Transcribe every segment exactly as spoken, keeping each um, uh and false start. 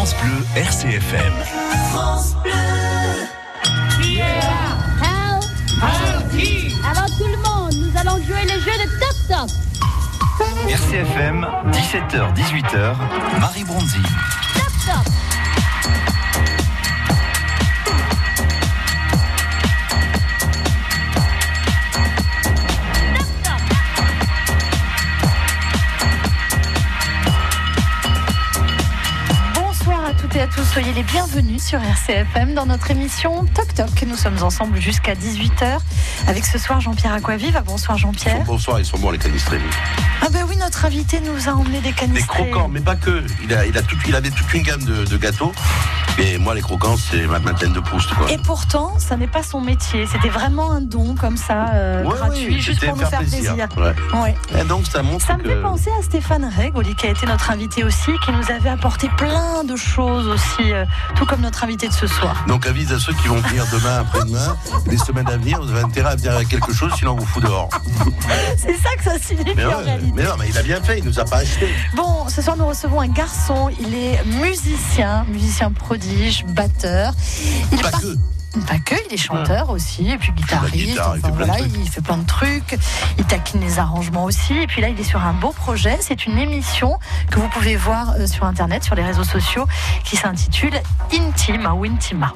France Bleu, R C F M. France Bleu. Qui est là? Help. Help qui? Alors tout le monde, nous allons jouer le jeu de Toc Toc. R C F M, dix-sept heures dix-huit heures, Marie Bronzi. Toc Toc. Et à tous, soyez les bienvenus sur R C F M dans notre émission Toc Toc. Nous sommes ensemble jusqu'à dix-huit heures avec ce soir Jean-Pierre Aquavive. Bonsoir Jean-Pierre. Bonsoir, ils sont bons les canistrés. Ah ben oui, notre invité nous a emmené des canistrés. Des croquants, mais pas que. Il, a, il, a tout, il avait toute une gamme de, de gâteaux. Et moi, les croquants, c'est ma Madeleine de Proust, quoi. Et pourtant, ça n'est pas son métier. C'était vraiment un don comme ça, euh, ouais, gratuit, oui, juste pour nous faire plaisir. plaisir. Ouais. Ouais. Et donc, ça montre Ça que... me fait penser à Stéphane Régoli, qui a été notre invité aussi, qui nous avait apporté plein de choses aussi, euh, tout comme notre invité de ce soir. Donc, avise à ceux qui vont venir demain, après-demain, les semaines à venir, vous avez intérêt à venir avec quelque chose, sinon on vous fout dehors. C'est ça que ça signifie mais ouais, en réalité. Mais non, mais il a bien fait, il nous a pas acheté. Bon, ce soir, nous recevons un garçon. Il est musicien, musicien prodige, batteur. Il pas par... que. Pas que, il est chanteur aussi, et puis guitariste. Guitare, enfin, il, fait voilà, plein de il fait plein de trucs. Il taquine les arrangements aussi. Et puis là, il est sur un beau projet. C'est une émission que vous pouvez voir euh, sur Internet, sur les réseaux sociaux, qui s'intitule Intima ou Intima.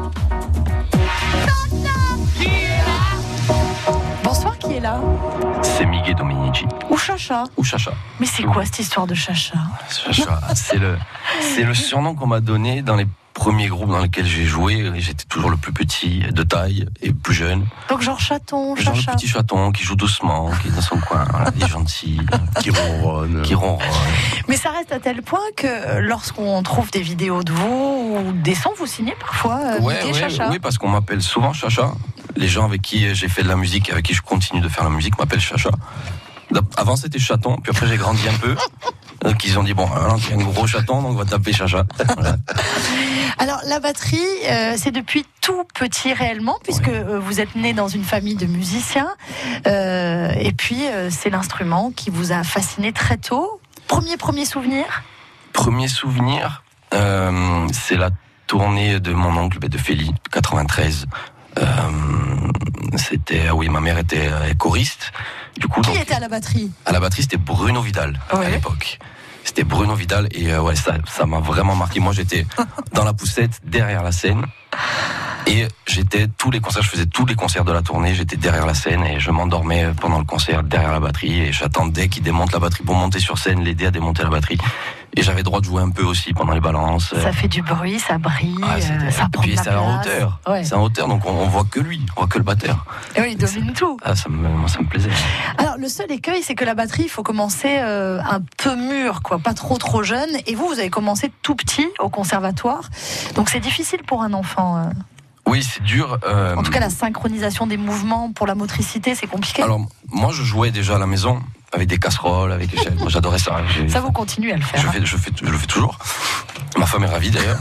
Qui est là? Bonsoir, qui est là? C'est Miguel Dominici. Ou Chacha. Ou Chacha. Mais c'est quoi cette histoire de Chacha? Chacha, c'est le, c'est le surnom qu'on m'a donné dans les premiers groupes dans lesquels j'ai joué. J'étais toujours le plus petit de taille et plus jeune. Donc genre chaton, Genre Chacha. le petit chaton qui joue doucement, qui est dans son coin, voilà, il est gentil, Qui ronronne. qui ronronne. Mais ça reste à tel point que lorsqu'on trouve des vidéos de vous ou des sons, vous signez parfois euh, Ouais, Miguel ouais, Chacha. oui, parce qu'on m'appelle souvent Chacha. Les gens avec qui j'ai fait de la musique, avec qui je continue de faire la musique, m'appellent Chacha. Avant c'était chaton, puis après j'ai grandi un peu. Donc ils ont dit bon, alors il y a un gros chaton, donc on va taper Chacha. Voilà. Alors la batterie, euh, c'est depuis tout petit réellement, puisque Ouais. euh, vous êtes né dans une famille de musiciens, euh, et puis euh, c'est l'instrument qui vous a fasciné très tôt. Premier premier souvenir. Premier souvenir, euh, c'est la tournée de mon oncle de Féli, quatre-vingt-treize. Euh, c'était, oui, ma mère était euh, choriste. Du coup, Qui donc, était à la batterie? à la batterie, c'était Bruno Vidal Ouais. à l'époque. C'était Bruno Vidal et euh, ouais, ça, ça m'a vraiment marqué. Moi, j'étais dans la poussette, derrière la scène. Et j'étais tous les concerts, je faisais tous les concerts de la tournée, j'étais derrière la scène et je m'endormais pendant le concert derrière la batterie et j'attendais qu'il démonte la batterie pour monter sur scène, l'aider à démonter la batterie. Et j'avais le droit de jouer un peu aussi pendant les balances. Ça fait du bruit, ça brille, Ah, euh, ça et prend puis de la c'est en place. hauteur, Ouais. c'est en hauteur, donc on, on voit que lui, on voit que le batteur. Et oui, il domine tout. Ah, ça me, moi, ça me plaisait. Alors le seul écueil, c'est que la batterie, il faut commencer euh, un peu mûr, quoi, pas trop trop jeune. Et vous, vous avez commencé tout petit au conservatoire, donc c'est difficile pour un enfant. Euh. Oui, c'est dur. Euh, En tout cas, la synchronisation des mouvements pour la motricité, c'est compliqué. Alors, moi, je jouais déjà à la maison avec des casseroles, avec. Moi, j'adorais ça. J'ai- Ça vous continuez à le faire. Je hein. fais, je fais, je le fais toujours. Ma femme est ravie d'ailleurs.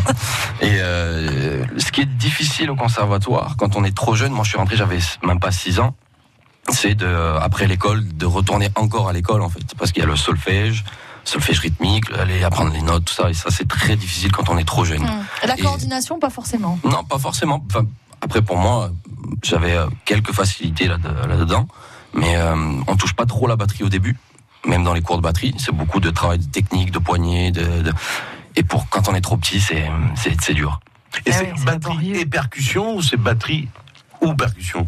Et euh, ce qui est difficile au conservatoire, quand on est trop jeune, moi je suis rentré, j'avais même pas six ans, c'est de, après l'école, de retourner encore à l'école en fait, parce qu'il y a le solfège, solfège rythmique, aller apprendre les notes, tout ça, et ça c'est très difficile quand on est trop jeune. Hum. Et la Et- coordination, pas forcément. Non, pas forcément. Enfin, après pour moi, j'avais euh, quelques facilités là, là-dedans, mais euh, on touche pas trop la batterie au début. Même dans les cours de batterie, c'est beaucoup de travail de technique, de poignée, de, de... et pour quand on est trop petit, c'est c'est, c'est dur. Et Ah c'est oui, c'est batterie laborieux. et percussion ou c'est batterie ou percussion?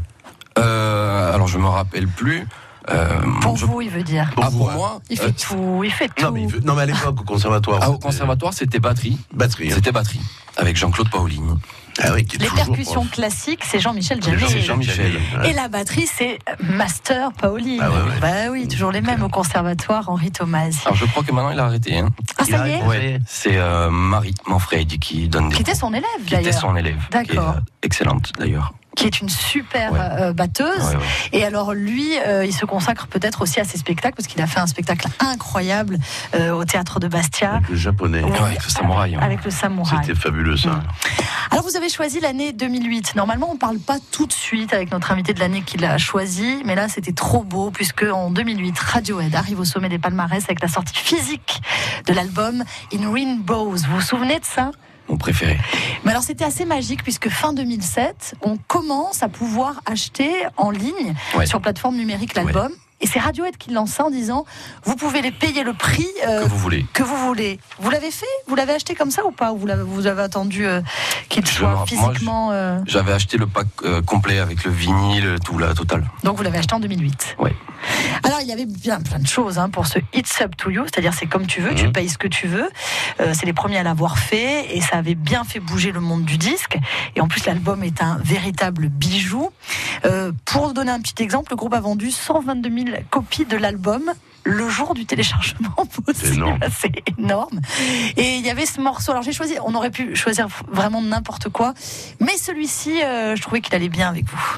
Euh, alors je me rappelle plus. Euh, Pour je... vous, il veut dire. Ah, vous, pour hein. moi, Il euh, fait tout, il fait tout. Non mais, il veut- non, mais à l'époque au conservatoire. ah, au c'était conservatoire, c'était batterie. Batterie. hein. C'était batterie avec Jean-Claude Paolini. Ah oui, qui est Les toujours percussions prof. classiques, c'est Jean-Michel C'est Jarry. C'est Jean-Michel. Ouais. Et la batterie, c'est Master Paoli. Ah ouais, ouais. Bah oui, toujours les mêmes au conservatoire, Henri Tomasi. Alors je crois que maintenant il a arrêté. Hein. Ah, Il ça y est arrive, ouais. C'est euh, Marie Manfredi qui donne des Qui était cours. son élève, Qui était d'ailleurs. son élève. D'accord. Qui est, euh, excellente d'ailleurs. qui est une super Ouais. euh, batteuse. Ouais, ouais. Et alors lui, euh, il se consacre peut-être aussi à ses spectacles, parce qu'il a fait un spectacle incroyable euh, au théâtre de Bastia, Avec le japonais. Ouais. Ouais, avec le samouraï. hein. avec le samouraï. C'était fabuleux ça. Alors vous avez choisi l'année deux mille huit. Normalement, on ne parle pas tout de suite avec notre invité de l'année qui l'a choisi, mais là c'était trop beau, puisque en deux mille huit, Radiohead arrive au sommet des palmarès avec la sortie physique de l'album In Rainbows. Vous vous souvenez de ça ? Mon préféré. Mais alors c'était assez magique, puisque fin deux mille sept, on commence à pouvoir acheter en ligne Ouais. sur plateforme numérique l'album. Et c'est Radiohead qui lance ça en disant vous pouvez les payer le prix euh, Que vous voulez. que vous voulez. Vous l'avez fait ? Vous l'avez acheté comme ça ou pas ? Ou vous l'avez, vous avez attendu euh, qu'il Je soit me- moi, physiquement euh, J'avais acheté le pack euh, complet avec le vinyle, tout la totale. Donc vous l'avez acheté en deux mille huit. Ouais. Alors il y avait bien plein de choses hein, pour ce It's Up to You, c'est-à-dire c'est comme tu veux, tu Mhm. payes ce que tu veux. Euh, c'est les premiers à l'avoir fait et ça avait bien fait bouger le monde du disque. Et en plus l'album est un véritable bijou. Euh, pour donner un petit exemple, le groupe a vendu cent vingt-deux mille copies de l'album le jour du téléchargement possible. C'est énorme. C'est énorme. Et il y avait ce morceau. Alors j'ai choisi, on aurait pu choisir vraiment n'importe quoi, mais celui-ci, euh, je trouvais qu'il allait bien avec vous.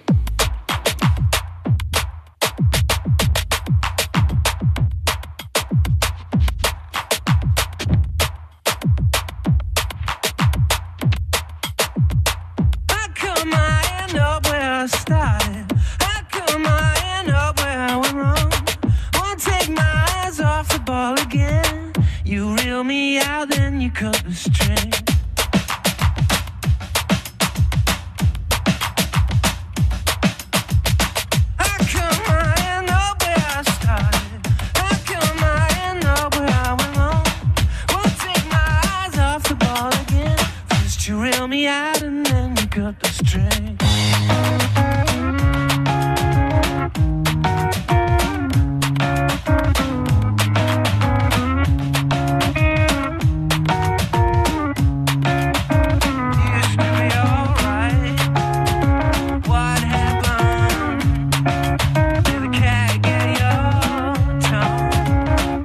How come I end up where I started? How come I end up where I went wrong? Won't take my eyes off the ball again. You reel me out, then you cut the string. How come I end up where I started? How come I end up where I went wrong? Won't take my eyes off the ball again. First you reel me out and then you cut the string. Used to be alright. What happened? Did the cat get your tongue?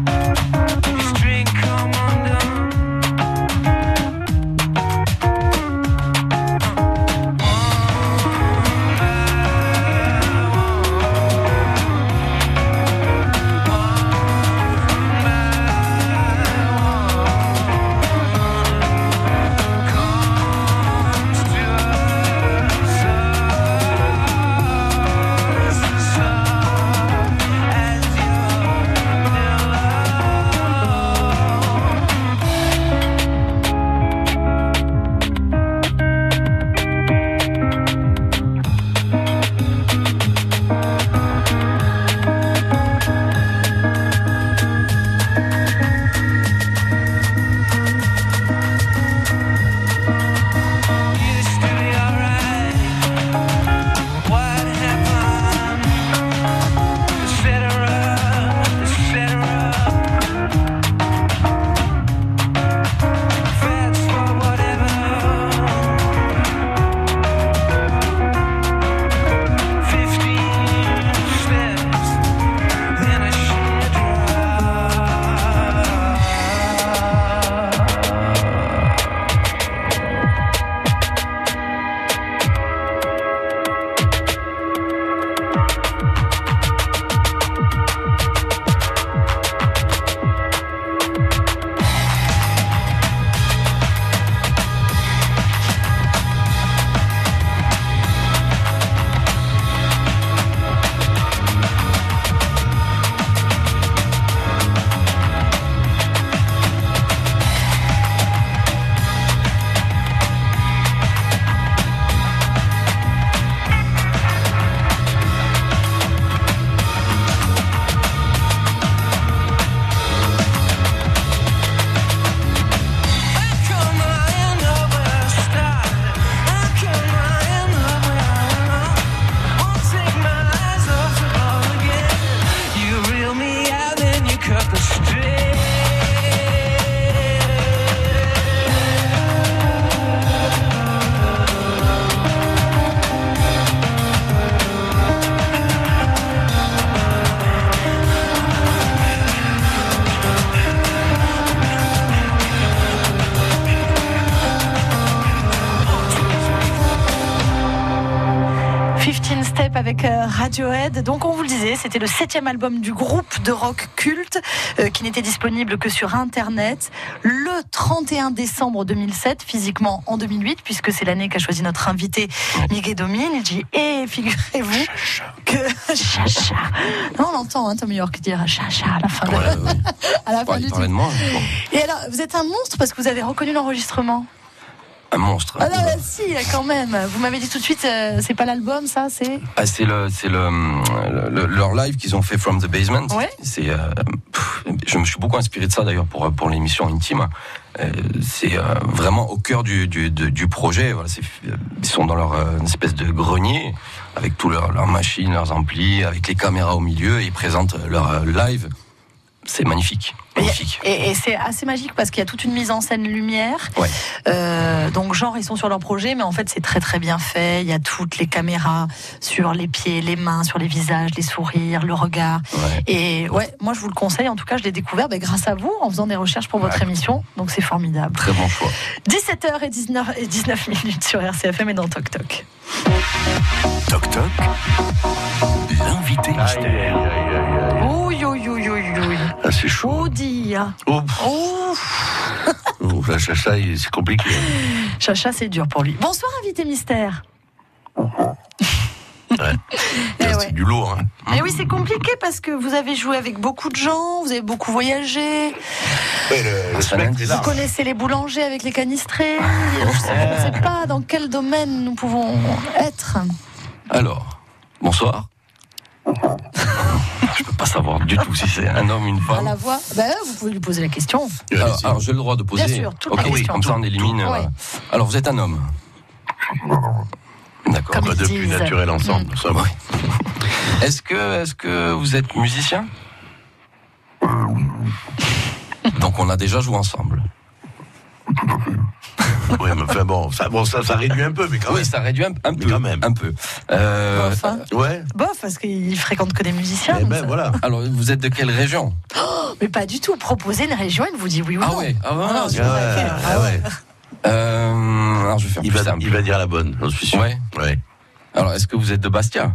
Did your string come undone? avec euh, Radiohead. Donc on vous le disait, c'était le septième album du groupe de rock culte euh, qui n'était disponible que sur Internet le trente et un décembre deux mille sept, physiquement en deux mille huit, puisque c'est l'année qu'a choisi notre invité Miguel Domine. Il dit, et figurez-vous que chacha. Non, on entend hein, Tom York dire chacha à la fin, de... Ouais, ouais. à la fin Ouais, du il parlait titre. de moi. Bon. Et alors, vous êtes un monstre parce que vous avez reconnu l'enregistrement. Un monstre. Ah non, bah, si, quand même. Vous m'avez dit tout de suite, euh, c'est pas l'album, ça, c'est. Ah, c'est le, c'est le, le- leur live qu'ils ont fait From the Basement. Ouais. C'est, euh, pff, je me suis beaucoup inspiré de ça d'ailleurs pour pour l'émission Intime. Euh, c'est euh, vraiment au cœur du du, du, du projet. Voilà, c'est, ils sont dans leur euh, une espèce de grenier avec tous leurs leurs machines, leurs amplis, avec les caméras au milieu et ils présentent leur euh, live. C'est magnifique, magnifique. Et, et c'est assez magique parce qu'il y a toute une mise en scène lumière. Ouais. Euh, donc, genre, ils sont sur leur projet, mais en fait, c'est très très bien fait. Il y a toutes les caméras sur les pieds, les mains, sur les visages, les sourires, le regard. Ouais. Et ouais, moi, je vous le conseille. En tout cas, je l'ai découvert ben, grâce à vous en faisant des recherches pour votre Ouais. émission. Donc, c'est formidable. Très bon choix. dix-sept heures dix-neuf minutes sur R C F M et dans Toc Toc. Toc toc. L'invité Aïe, aïe, aïe, mystère. aïe, aïe. Oui, oui, oui, oui, oui. Ah, c'est chaud. Oh, dire. Oh, Oh, oh, la chacha, il- c'est compliqué. Chacha, c'est dur pour lui. Bonsoir, invité mystère. Ouais. Eh C'est ouais. du lourd. Hein. Mais oui, c'est compliqué parce que vous avez joué avec beaucoup de gens, vous avez beaucoup voyagé, Ouais, le, le Ça spectre lundi. est vous large. connaissez les boulangers avec les canistrés. Je sais, on ne sait pas dans quel domaine nous pouvons être. Alors, bonsoir. Je peux pas savoir du tout si c'est un homme, une À femme. la voix, ben, vous pouvez lui poser la question. Euh, Alors, c'est- alors, j'ai le droit de poser. Bien sûr, toutes Ok, les oui, questions. comme ça on élimine. Tout. euh, Ouais. Alors, vous êtes un homme. D'accord. Comme Pas ils de plus disent. naturel ensemble. Ça va. Est-ce que, est-ce que vous êtes musicien? Donc, on a déjà joué ensemble. Ouais, mais enfin bon, ça, bon, ça, ça réduit un peu, mais quand Oui, même. ça réduit un, un Mais peu. quand même. Un peu. Euh, Bof, hein. Ouais. Bof, parce qu'il fréquente que des musiciens. Eh donc ben ça- voilà. alors, vous êtes de quelle région? Mais pas du tout. Proposez une région, il vous dit oui ou Ah non. ouais, ah ouais, Ah non, c'est- c'est Ah pas ouais, laquelle. ah ouais. Euh, alors, je vais faire Il plus va, simple. il va dire la bonne, j'en suis sûr. Ouais. Ouais. Alors, est-ce que vous êtes de Bastia?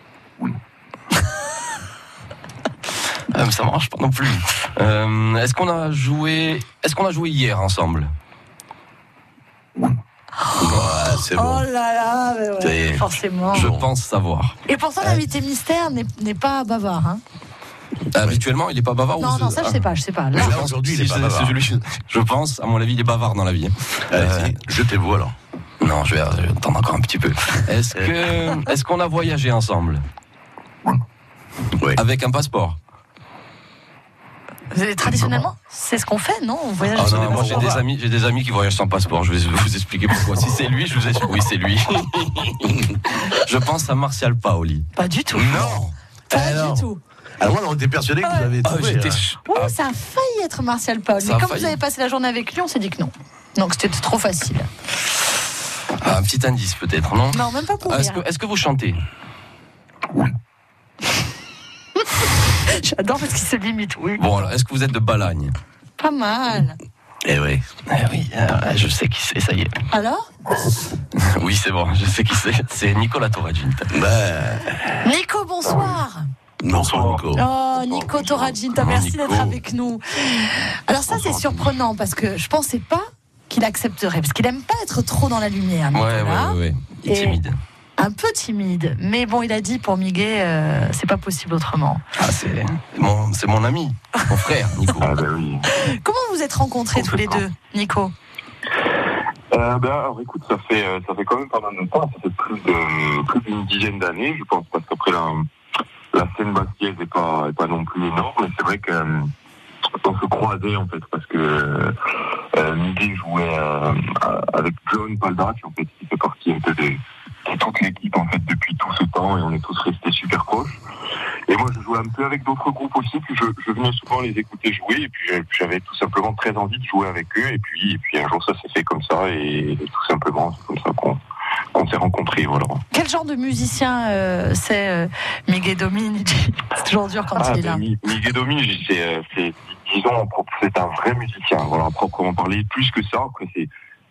Euh, mais ça marche pas non plus. Euh, est-ce qu'on a joué, est-ce qu'on a joué hier ensemble? Ouais, c'est Oh bon. là là, mais ouais, C'est- forcément. Je Bon. pense savoir. Et pourtant, l'invité mystère n'est n'est pas bavard. Hein. Habituellement, il est pas bavard. Non, ou non, ça je sais pas, je sais pas. Là, Je Là, pense aujourd'hui, que il est c'est- pas c'est bavard. celui- Je pense, à mon avis, il est bavard dans la vie. Allez-y, jetez-vous alors. Non, je vais, je vais attendre encore un petit peu. Est-ce que, est-ce qu'on a voyagé ensemble? Ouais. Avec un passeport? vous avez- traditionnellement, c'est ce qu'on fait, non? On voyage Ah sur non, des moi j'ai passeports. des amis, j'ai des amis qui voyagent sans passeport. Je vais vous expliquer pourquoi. Si c'est lui, je vous explique. Oui, c'est lui. Je pense à Martial Paoli. Pas du tout. Non. Pas Eh du non. tout. Alors moi, on était persuadé que vous avez Ah, trouvé. j'étais. hein. ch- Oh, ah, ça a failli être Martial Paul. Ça Mais a comme failli. vous avez passé la journée avec lui, on s'est dit que non. Donc c'était trop facile. ah, un petit indice peut-être, non? Non, même pas pour Ah, Est-ce rire. que, est-ce que vous chantez? J'adore parce qu'il se limite, oui. Bon, alors, est-ce que vous êtes de Balagne? Pas mal. Eh oui. Eh oui, euh, je sais qui c'est, ça y est. Alors Oui, c'est bon, je sais qui c'est. C'est Nicolas Torraginta. Ben, Nico, bonsoir. bonsoir Nico. Oh, Nico Torraginta, merci Nico. d'être avec nous. Alors ça, c'est surprenant parce que je pensais pas qu'il accepterait, parce qu'il aime pas être trop dans la lumière, Ouais, ouais, Nicolas. ouais, ouais. Il est Et- timide. Un peu timide, mais bon, il a dit pour Miguel, euh, c'est pas possible autrement. Ah, c'est mon, c'est mon ami, mon frère, Nico. Ah ben oui. Comment vous êtes rencontrés tous les deux, Nico? Euh, ben, alors écoute, ça fait euh, ça fait quand même pas mal de temps, ça fait plus de plus d'une dizaine d'années, je pense, parce qu'après la la scène baskiaise est pas est pas non plus énorme, mais c'est vrai que euh, on se croisait en fait, parce que euh, Miguel jouait euh, avec John Paldac, en fait, qui fait partie un peu de, de toute l'équipe en fait depuis tout ce temps, et on est tous restés super proches. Et moi, je jouais un peu avec d'autres groupes aussi, puis je, je venais souvent les écouter jouer, et puis, euh, puis j'avais tout simplement très envie de jouer avec eux, et puis, et puis un jour ça s'est fait comme ça, et, et tout simplement c'est comme ça qu'on, qu'on s'est rencontrés, voilà. Quel genre de musicien euh, c'est euh, Miguel Domine? C'est toujours dur quand Ah, il est ben, là. Mi- Miguel Domine, c'est, euh, c'est, disons, c'est un vrai musicien, voilà, à proprement parler, plus que ça, après c'est,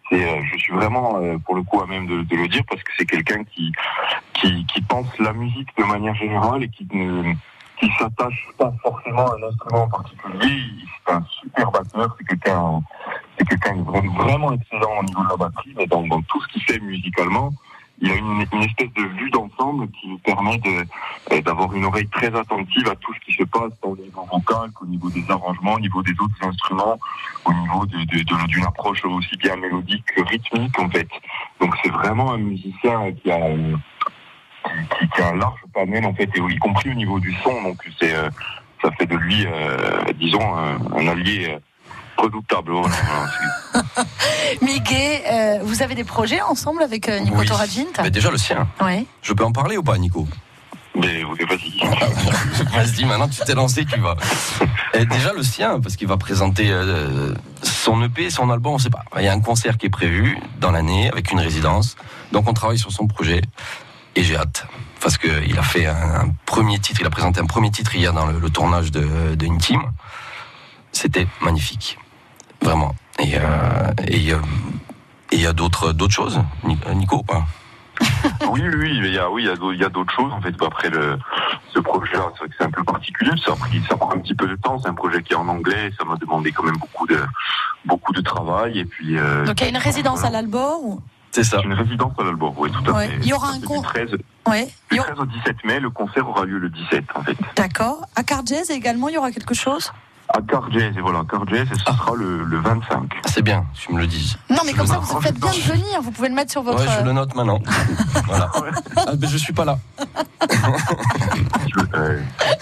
c'est, euh, je suis vraiment euh, pour le coup à même de, de le dire parce que c'est quelqu'un qui, qui qui pense la musique de manière générale et qui ne qui s'attache pas forcément à un instrument en particulier. C'est un super batteur, c'est quelqu'un c'est quelqu'un de vraiment excellent au niveau de la batterie, mais dans, dans tout ce qu'il fait musicalement, il a une, une espèce de vue d'ensemble qui lui permet de, d'avoir une oreille très attentive à tout ce qui se passe au niveau vocal, qu'au niveau des arrangements, au niveau des autres instruments, au niveau de, de, de, d'une approche aussi bien mélodique que rythmique en fait. Donc c'est vraiment un musicien qui a, qui, qui a un large panel en fait, et y compris au niveau du son. Donc c'est, euh, ça fait de lui, euh, disons, un, un allié euh, redoutable. Voilà, voilà, Miguel, euh, vous avez des projets ensemble avec euh, Nico Oui. Toragint? Mais déjà le sien. Ouais. Je peux en parler ou pas, Nico? Mais oui, vas-y. Vas-y, maintenant tu t'es lancé, tu vas. Et déjà le sien, parce qu'il va présenter euh, son E P, son album, on sait pas. Il y a un concert qui est prévu dans l'année avec une résidence. Donc on travaille sur son projet et j'ai hâte. Parce qu'il a fait un, un premier titre, il a présenté un premier titre hier dans le, le tournage de, de Intime. C'était magnifique. Vraiment. Et il euh, et, euh, y a d'autres, d'autres choses, Nico, pas? Oui, oui, il y a, oui, il y a, il y a d'autres choses. En fait, après le, ce projet-là, c'est vrai que c'est un peu particulier. Ça a pris, ça prend un petit peu de temps. C'est un projet qui est en anglais. Ça m'a demandé quand même beaucoup de, beaucoup de travail. Et puis. Euh, Donc il y a une résidence voilà. à l'Albor ou... C'est ça. Une résidence à l'Albor, oui, tout à Ouais. fait. Il y aura un Du con- treize, Ouais. du Il y a- treize au dix-sept mai, le concert aura lieu le dix-sept, en fait. D'accord. À Carjazz également, il y aura quelque chose? À Carjazz, et voilà, Carjazz, et ce sera le, le vingt-cinq. C'est bien, tu me le dises. Non, mais Je comme le ça, note. vous faites bien de venir. Vous pouvez le mettre sur votre... Ouais, je le note maintenant. Voilà. Ah, mais je suis pas là. Euh,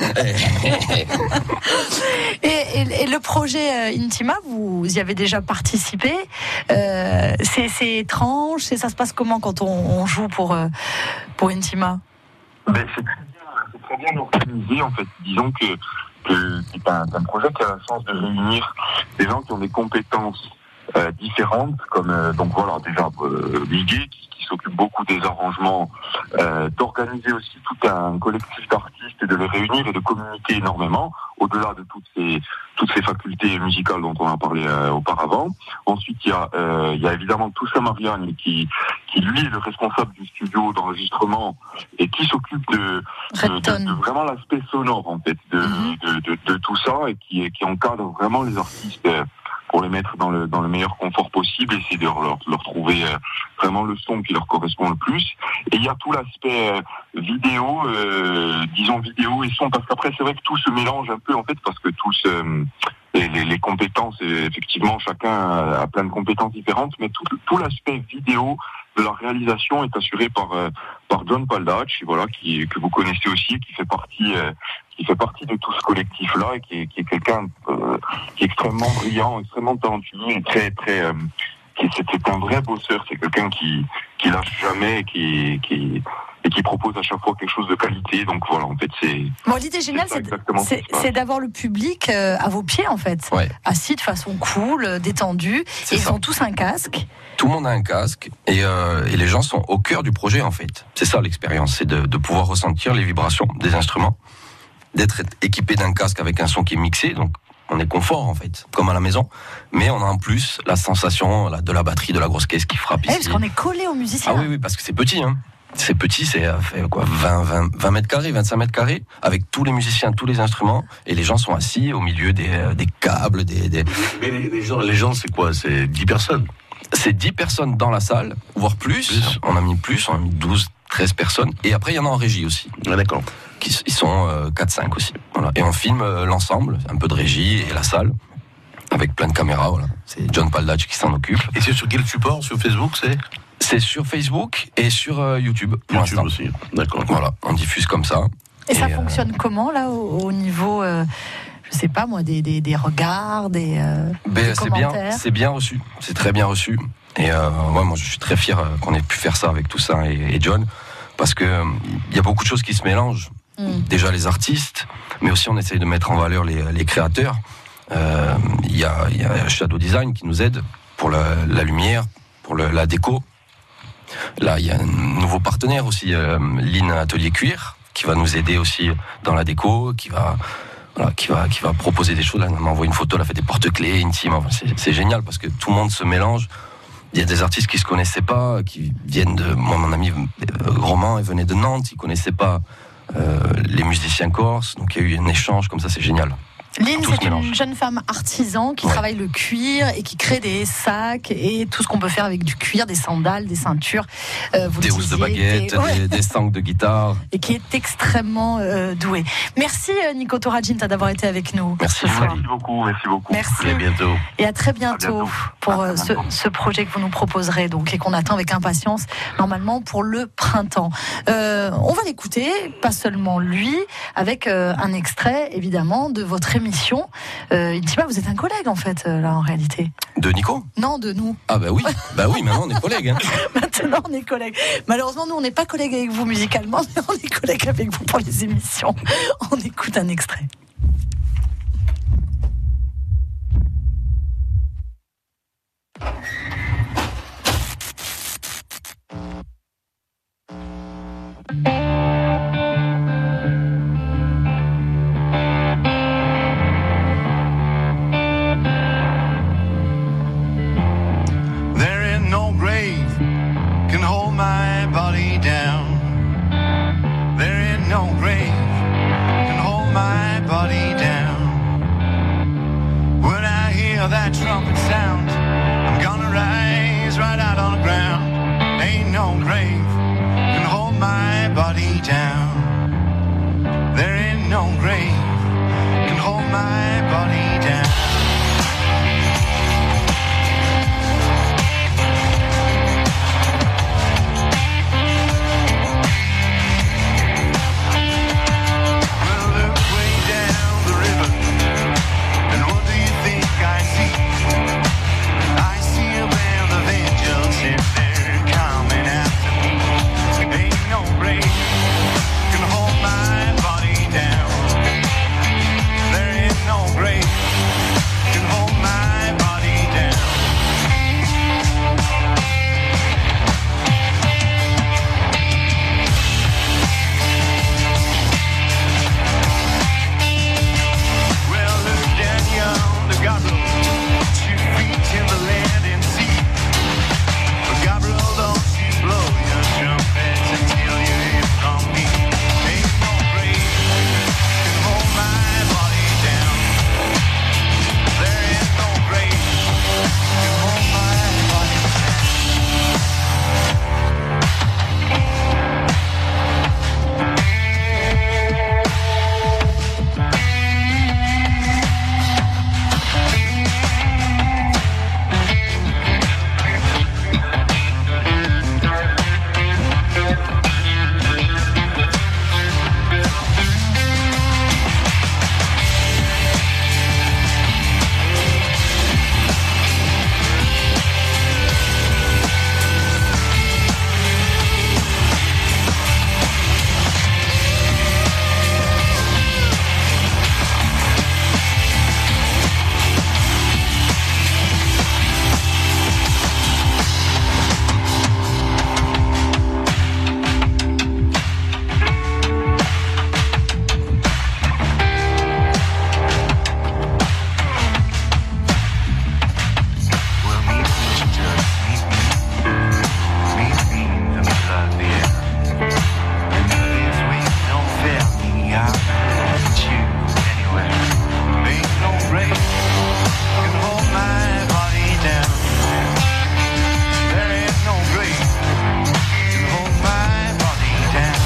Et, et- et le projet euh, Intima, vous y avez déjà participé. Euh, c'est, c'est étrange. C'est, ça se passe comment quand on, on joue pour, euh, pour Intima? ben, c'est, très bien, c'est très bien organisé, en fait. Disons que, que c'est un, un projet qui a la chance de réunir des gens qui ont des compétences euh, différentes, comme, euh, donc voilà, déjà, euh, Miguel, qui, qui s'occupe beaucoup des arrangements, euh, d'organiser aussi tout un collectif d'artistes et de les réunir et de communiquer énormément, au-delà de toutes ces, toutes ces facultés musicales dont on a parlé euh, auparavant. Ensuite, il y a, euh, il y a évidemment Toussa Marianne qui, qui lui est le responsable du studio d'enregistrement et qui s'occupe de, de, de, de vraiment l'aspect sonore en fait de, Mhm. de, de, de tout ça et qui, qui encadre vraiment les artistes euh, pour les mettre dans le, dans le meilleur confort possible et essayer de leur, leur trouver euh, vraiment le son qui leur correspond le plus. Et il y a tout l'aspect euh, vidéo, euh, disons vidéo et son, parce qu'après c'est vrai que tout se mélange un peu en fait, parce que tous euh, les, les, les compétences, et effectivement chacun a, a plein de compétences différentes, mais tout, tout l'aspect vidéo de la réalisation est assuré par euh, par John Paldacci, voilà, qui que vous connaissez aussi, qui fait partie euh, qui fait partie de tout ce collectif-là et qui est, qui est quelqu'un euh, qui est extrêmement brillant, extrêmement talentueux et très très euh, qui c'est, c'est un vrai bosseur, c'est quelqu'un qui qui lâche jamais et qui qui et qui propose à chaque fois quelque chose de qualité. Donc voilà, en fait, c'est Bon, l'idée géniale, c'est ça c'est, exactement ce c'est, qui se passe. c'est d'avoir le public euh, à vos pieds, en fait. Ouais. Assis de façon cool, euh, détendue. C'est Et ils ça. ont tous un casque. Tout le monde a un casque et, euh, et les gens sont au cœur du projet en fait. C'est ça l'expérience, c'est de, de pouvoir ressentir les vibrations des instruments, d'être équipé d'un casque avec un son qui est mixé, donc on est confort en fait, comme à la maison, mais on a en plus la sensation là, de la batterie, de la grosse caisse qui frappe Eh, ici. parce qu'on est collé aux musiciens. Ah oui, oui, parce que c'est petit, hein. C'est petit, c'est euh, fait, quoi, vingt, vingt, vingt mètres carrés, vingt-cinq mètres carrés, avec tous les musiciens, tous les instruments, et les gens sont assis au milieu des, euh, des câbles, des, des... Mais les, les gens, les gens, c'est quoi? C'est dix personnes. C'est dix personnes dans la salle, voire plus. Plus. On a mis plus, on a mis douze, treize personnes. Et après, il y en a en régie aussi. Ah, d'accord. Qui, ils sont euh, quatre cinq aussi. Voilà. Et on filme euh, l'ensemble, un peu de régie et la salle, avec plein de caméras. Voilà. C'est John Paldacci qui s'en occupe. Et c'est sur quel support? Sur Facebook, c'est C'est sur Facebook et sur euh, YouTube. Pour YouTube l'instant. aussi. D'accord. Voilà, on diffuse comme ça. Et ça Et, euh, fonctionne comment, là, au, au niveau, euh, je sais pas moi, des, des, des regards, des, euh, Ben, des c'est bien, commentaires? c'est bien reçu, c'est très bien reçu. Et euh, ouais, moi, je suis très fier euh, qu'on ait pu faire ça avec tout ça et, et John, parce que euh, il y a beaucoup de choses qui se mélangent. Mm. Déjà les artistes, mais aussi on essaye de mettre en valeur les, les créateurs. Euh, Il y, a, il y a Shadow Design qui nous aide pour la, la lumière, pour le, la déco. Là, il y a un nouveau partenaire aussi, euh, Lynn Atelier Cuir, qui va nous aider aussi dans la déco, qui va, voilà, qui va, qui va proposer des choses. Là, elle m'a envoyé une photo, elle a fait des porte-clés intimes. Enfin, c'est, c'est génial parce que tout le monde se mélange. il y a des artistes qui se connaissaient pas, qui viennent de, moi mon ami euh, Romain, il venait de Nantes, il connaissait pas euh, les musiciens corses, donc il y a eu un échange comme ça, c'est génial. Lynn, Tout c'est se mélange. une jeune femme artisan qui Ouais. travaille le cuir et qui crée des sacs et tout ce qu'on peut faire avec du cuir, des sandales, des ceintures. Euh, vous Des le housses de disiez, baguette, des- ouais. des, des sangs de guitare. Et qui est extrêmement euh, douée. Merci euh, Nico Torajinta d'avoir été avec nous Merci, ce soir. Fali. Merci beaucoup, merci beaucoup. Merci. Et à bientôt. Et à très bientôt, À bientôt. pour À euh, très ce, bientôt. ce projet que vous nous proposerez donc, et qu'on attend avec impatience normalement pour le printemps. Euh, on va l'écouter, pas seulement lui, avec euh, un extrait évidemment de votre émission. Euh, il ne dit pas, vous êtes un collègue en fait, euh, là en réalité. De Nico? Non, de nous. Ah bah oui, bah oui, maintenant on est collègues. Hein. Maintenant, on est collègues. Malheureusement, nous, on n'est pas collègues avec vous musicalement, mais on est collègues avec vous pour les émissions. On écoute un extrait. There ain't no grave can hold my body down. There ain't no grave can hold my body down. When I hear that trumpet sound, I'm gonna rise right out on the ground. Ain't no grave can hold my body down. There ain't no grave can hold my body down. Well, look way down the river, and what do you think I see? I see a band of angels, and they're coming after me. Ain't no grave can hold my body down. There ain't no grave can hold my body down. Well, look down yonder, Gabriel, two feet in the land and sea. But Gabriel, don't you blow your trumpets until you hear from me. Ain't no grave can hold my body down. There ain't no grave can hold my body down. Well, meet me, just meet me. Meet me in the middle of the air. And this week don't fail me. I'll meet you anywhere. Ain't no grave can hold my body down. There ain't no grave can hold my body down.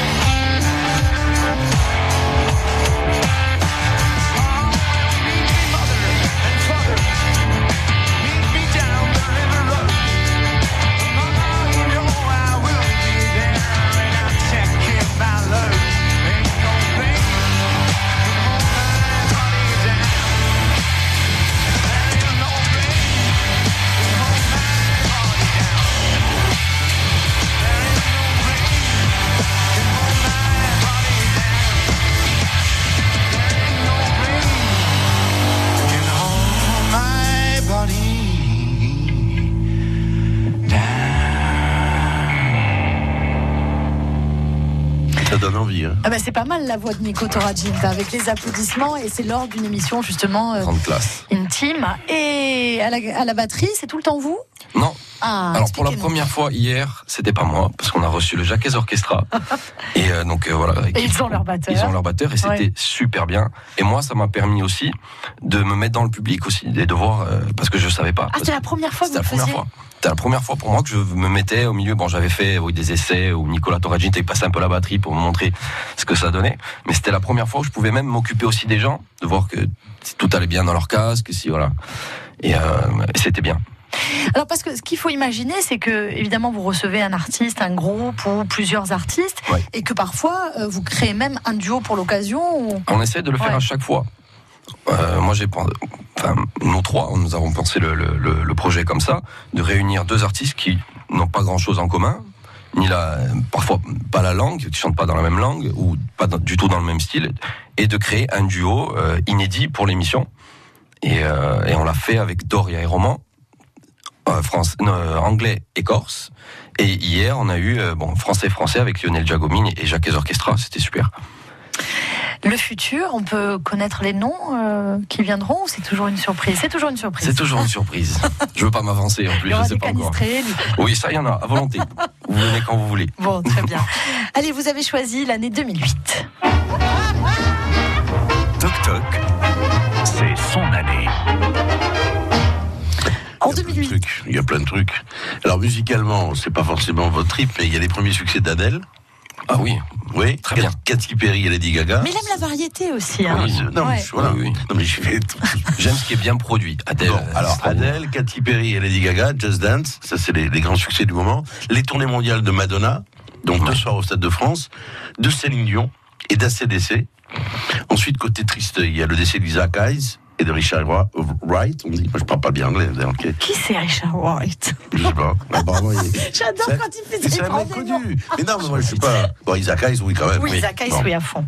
Meet me, mother and father. Meet me down the river road. Mama, you know I will be there, and I'm checking my load. Ain't no grave can hold my body down. There ain't no grave can hold my body down. There ain't no grave can hold my body down. There ain't no grave can hold my body down. Ça donne envie. Hein. Ah bah, c'est pas mal la voix de Nico Torajinta avec les applaudissements, et c'est lors d'une émission justement euh, Grande classe. intime. Et à la, à la batterie, c'est tout le temps vous? Non. Ah, Alors pour la expliquez-nous. première fois hier, c'était pas moi parce qu'on a reçu le Jacques Orchestra et euh, donc euh, voilà. Et ils ont leur batteur. Ils ont leur batteur et c'était Ouais. super bien. Et moi, ça m'a permis aussi de me mettre dans le public aussi et de voir euh, parce que je savais pas. Ah, c'était la première fois que C'était vous la le première faisiez. fois. C'était la première fois pour moi que je me mettais au milieu. Bon, j'avais fait oui, des essais où Nicolas Torragine était passé un peu la batterie pour me montrer ce que ça donnait. Mais c'était la première fois où je pouvais même m'occuper aussi des gens, de voir que si tout allait bien dans leur casque, si voilà. Et, euh, et c'était bien. Alors parce que ce qu'il faut imaginer, c'est que évidemment vous recevez un artiste, un groupe ou plusieurs artistes, Ouais. et que parfois euh, vous créez même un duo pour l'occasion. Ou... On essaie de le faire Ouais. à chaque fois. Euh, moi, j'ai pensé, enfin, nous trois, nous avons pensé le, le, le, le projet comme ça, de réunir deux artistes qui n'ont pas grand-chose en commun, ni la, parfois pas la langue, qui chantent pas dans la même langue ou pas dans- du tout dans le même style, et de créer un duo euh, inédit pour l'émission. Et, euh, et on l'a fait avec Doria et Roman, euh, France, euh, anglais et corse. Et hier, on a eu euh, bon français-français avec Lionel Giacomini et Jacques Orchestra. C'était super. Le futur, on peut connaître les noms euh, qui viendront ou c'est toujours une surprise? C'est toujours une surprise. C'est toujours une surprise. Je veux pas m'avancer en plus, Il y aura je sais des pas encore. canistrés. du- Oui, ça, il y en a, à volonté. Vous venez quand vous voulez. Bon, très bien. Allez, vous avez choisi l'année deux mille huit. Toc toc, c'est son année. En Il y a deux plein mille de huit. trucs. Il y a plein de trucs. Alors musicalement, c'est pas forcément votre trip, mais il y a les premiers succès d'Adèle. Ah oui, Oui, Très Kat- bien. Katy Perry et Lady Gaga. Mais il aime la variété aussi. Hein. Oui, c'est- non, mais Ouais. je- voilà. Oui, oui. Non, mais j'ai fait. j'aime ce qui est bien produit. Adèle. Bon, euh, alors extraordinaire. Adèle, Katy Perry et Lady Gaga, Just Dance, ça c'est les, les grands succès du moment. Les tournées mondiales de Madonna, donc deux soirs au Stade de France, de Céline Dion et d'A C D C. Ensuite, côté triste, il y a le décès d'Isaac Hayes et de Richard Wright. On dit, moi je parle pas bien anglais, d'ailleurs, ok. Qui c'est Richard Wright? Je sais pas. Apparemment, il est- J'adore C'est- quand il fait C'est ses un grands mec éléments. connu. Mais non, mais moi je suis pas. Bon, Isaac Hayes, oui, quand même. Oui, Isaac Hayes, Bon. oui, à fond.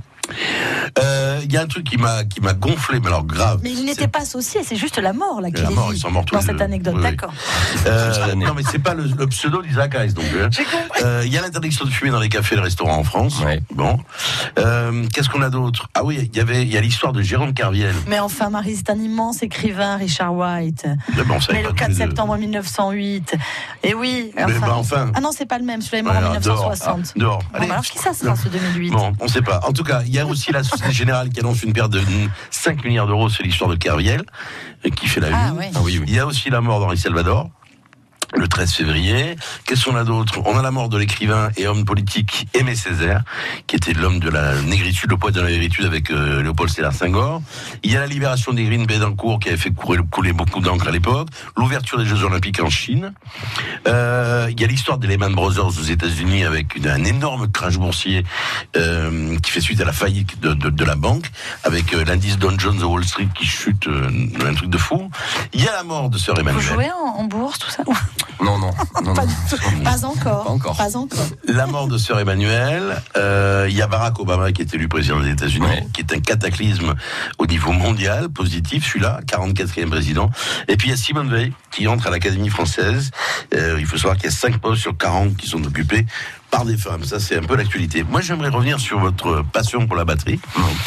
Euh, Il y a un truc qui m'a qui m'a gonflé, mais alors grave. Mais il C'est- n'était pas associé, c'est juste la mort là qu'il La est mort, dit ils sont morts tous dans les cette deux. anecdote. Oui, oui. D'accord. Euh, non, mais c'est pas le, le pseudo d'Isaac Hayes, donc. hein. J'ai compris. Euh, Il y a l'interdiction de fumer dans les cafés et les restaurants en France. Ouais. Bon. Euh, Qu'est-ce qu'on a d'autre? Ah oui, il y avait, il y a l'histoire de Jérôme Carviel. Mais enfin, Marie, c'est un immense écrivain, Richard White. Mais bon, ça Mais est le pas tous quatre les deux. septembre mille neuf cent huit. Et oui. Mais bah, enfin. Ah non, c'est pas le même. Celui-là est mort Ouais, en mille neuf cent dehors. soixante. Ah, dehors. Bon, Allez. bah alors, qui ça sera ce deux mille huit? Bon, on sait pas. En tout cas, il y a aussi la Société Générale qui annonce une perte de cinq milliards d'euros, c'est l'histoire de Kerviel, euh, qui fait la Ah, une. ouais. Ah oui, oui. Il y a aussi la mort d'Henri Salvador, le treize février. Qu'est-ce qu'on a d'autre? On a la mort de l'écrivain et homme politique Aimé Césaire, qui était l'homme de la négritude, le poète de la négritude avec euh, Léopold Sédar Senghor. Il y a la libération des Green Bédancourt, qui avait fait couler, couler beaucoup d'encre à l'époque. L'ouverture des Jeux Olympiques en Chine. Euh, il y a l'histoire des Lehman Brothers aux États-Unis avec une- un énorme crash boursier euh, qui fait suite à la faillite de, de, de la banque, avec euh, l'indice Dow Jones de Wall Street qui chute, euh, un truc de fou. Il y a la mort de Sœur Vous Emmanuel. jouez en, en bourse, tout ça? Non, non, non, Pas non. du tout. Pas encore. Pas encore. Pas encore. La mort de Sœur Emmanuel. Euh, il y a Barack Obama qui est élu président des États-Unis, Ouais. qui est un cataclysme au niveau mondial, positif, celui-là, quarante-quatrième président. Et puis il y a Simone Veil qui entre à l'Académie française. Euh, il faut savoir qu'il y a cinq postes sur quarante qui sont occupés par des femmes. Ça, c'est un peu l'actualité. Moi, j'aimerais revenir sur votre passion pour la batterie.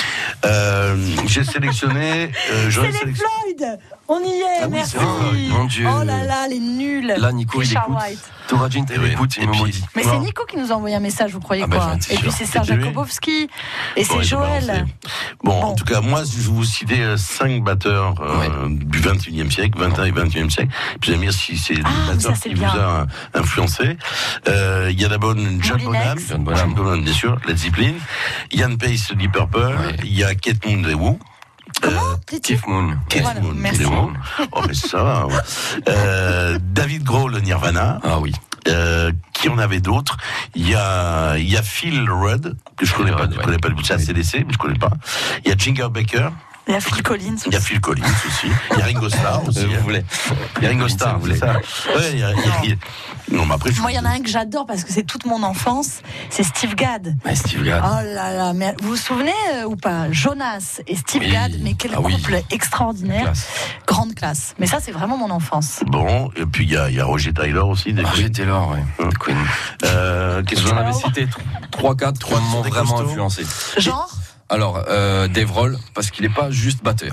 Euh, j'ai sélectionné. Euh, j'aurais C'est les sélectionné- Floyd. On y est, Ah oui, merci. c'est les Floyd. Mon Dieu. Oh là là, les nuls. Là, Nico, il Richard écoute. White. Torragine, Eh oui. écoute, il Et me puis- maudit. Mais Non. c'est Nico qui nous a envoyé un message, vous croyez Ah ben, quoi? j'en étais Et puis sûr. c'est Serge C'était lui Jakubowski. Et c'est Ouais, j'ai Joël. balancé. Bon, Bon. en tout cas, moi, je vais vous citer euh, cinq batteurs euh, Ouais. du vingt et unième siècle, vingt et un et vingt et unième siècle. Puis vous allez me dire si c'est Ah, des mais ça, batteurs c'est qui bien. vous a euh, influencé. Euh, Il y a d'abord John Moulinex. Bonham, John Bonham. Bonham, bien sûr, Led Zeppelin. Ian Pace, Deep Purple. Ouais. Il y a Kate Moon des Who. Comment? Euh, Les titres Keith Moon. Kate Voilà, Moon merci. des Who. Oh, mais ça va. Ouais. Euh, David Grohl, Nirvana. Ah oui. Euh, qui en avait d'autres? Il y a, il y a Phil Rudd, que je connais Phil pas, Rudd, je ouais. connais pas du tout. C'est A C D C, mais je connais pas. Il y a Ginger Baker. Il y a Phil Collins. Il y a Phil Collins aussi. Il y a Ringo Starr aussi. Euh, vous hein. voulez. Il y a Ringo Starr, Vous voulez. c'est ça. Ouais, il y a, il y a- il y a- Non, mais après, je... Moi, il y en a un que j'adore parce que c'est toute mon enfance. C'est Steve Gadd. Ouais, Steve Gadd. Oh là là, mais vous vous souvenez euh, ou pas? Jonas et Steve Oui. Gadd, mais quel Ah oui. couple extraordinaire. Classe. Grande classe. Mais ça, c'est vraiment mon enfance. Bon, et puis il y a, il y a Roger Taylor aussi. Des Ah, Queen. j'étais là, ouais. Hein. Queen. Euh, qu'est-ce Vous qu'on en avait avez cité trois quatre Trois qui qui sont m'ont des vraiment costauds. influencé. Genre? Alors, euh, Dave Roll, parce qu'il n'est pas juste batteur.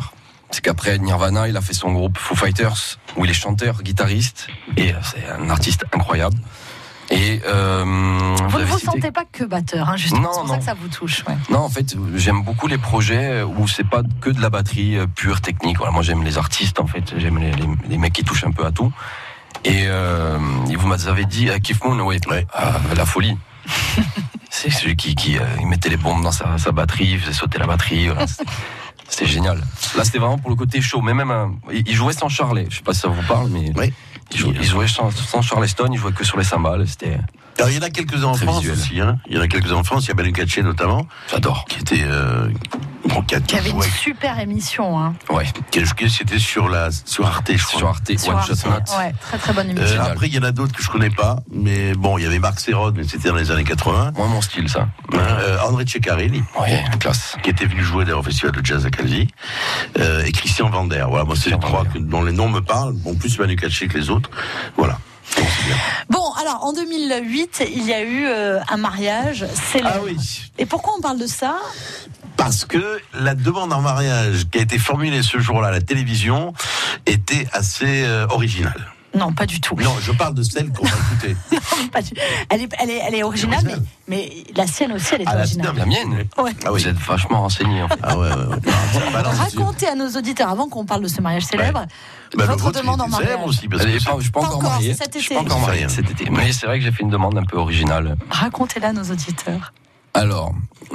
c'est qu'après Nirvana, il a fait son groupe Foo Fighters, où il est chanteur, guitariste, et c'est un artiste incroyable. Et euh, Vous vous ne avez vous cité- sentez pas que batteur, hein, justement. Non, C'est pour non. ça que ça vous touche. Ouais. Non, en fait, j'aime beaucoup les projets où c'est pas que de la batterie euh, pure technique. Voilà, moi, j'aime les artistes, en fait. J'aime les, les, les mecs qui touchent un peu à tout. Et, euh, et vous m'avez dit, à Keith Moon, ouais, Ouais. ah, la folie. C'est celui qui, qui euh, il mettait les bombes dans sa, sa batterie, il faisait sauter la batterie. Voilà. C'était- C'était génial. Là, c'était vraiment pour le côté chaud. Mais même, euh, il il jouait sans Charlet. Je sais pas si ça vous parle, mais Oui. il jouait, il jouait sans, sans Charleston. Il jouait que sur les cymbales. C'était, Alors, il y en a quelques-uns en Très France visuel. aussi. Hein. Il y en a quelques-uns en France. Il y a Manu Katché notamment, j'adore. qui était euh, bon, qui a Qui avait une joué- super émission. Hein. Ouais. qui a joué- c'était sur la sur Arte, je crois. Sur Arte, Sur One Arte. Shot Not. Ouais, très très bonne Euh, émission. Génial. après, il y en a d'autres que je connais pas, mais bon, il y avait Marc Serrod, mais c'était dans les années quatre-vingts. Moi, mon style, ça. Hein, euh, André Ceccarelli, Ouais, classe. qui était venu jouer d'ailleurs au Festival de Jazz à Calvi, euh, et Christian Vander. Voilà, moi, c'est les Christian trois Vander. que- dont les noms me parlent. Bon, plus Manu Katché que les autres. Voilà. Donc, c'est bien. Bon, alors en deux mille huit, il y a eu euh, un mariage célèbre. Ah oui. Et pourquoi on parle de ça? Parce que la demande en mariage qui a été formulée ce jour-là à la télévision était assez euh, originale. Non, pas du tout. Non, je parle de celle qu'on va écouter. Pas du- Elle, est, elle, est, elle est originale, mais, originale. mais la sienne aussi, elle est Ah, la- originale. non, La mienne. Ouais. Ah oui. Vous êtes vachement renseigné, en fait. Ah ouais, ouais, ouais. Bah non, c'est- Racontez à nos auditeurs, avant qu'on parle de ce mariage célèbre, Bah, le votre vôtre, il demande en était célèbre mariage. aussi, parce Elle que est pas- je suis pas Pas encore encore, marié. c'est cet Je suis été. pas encore Ça fait marié rien. cet été. Mais c'est vrai que j'ai fait une demande un peu originale. Racontez-la à nos auditeurs. Alors,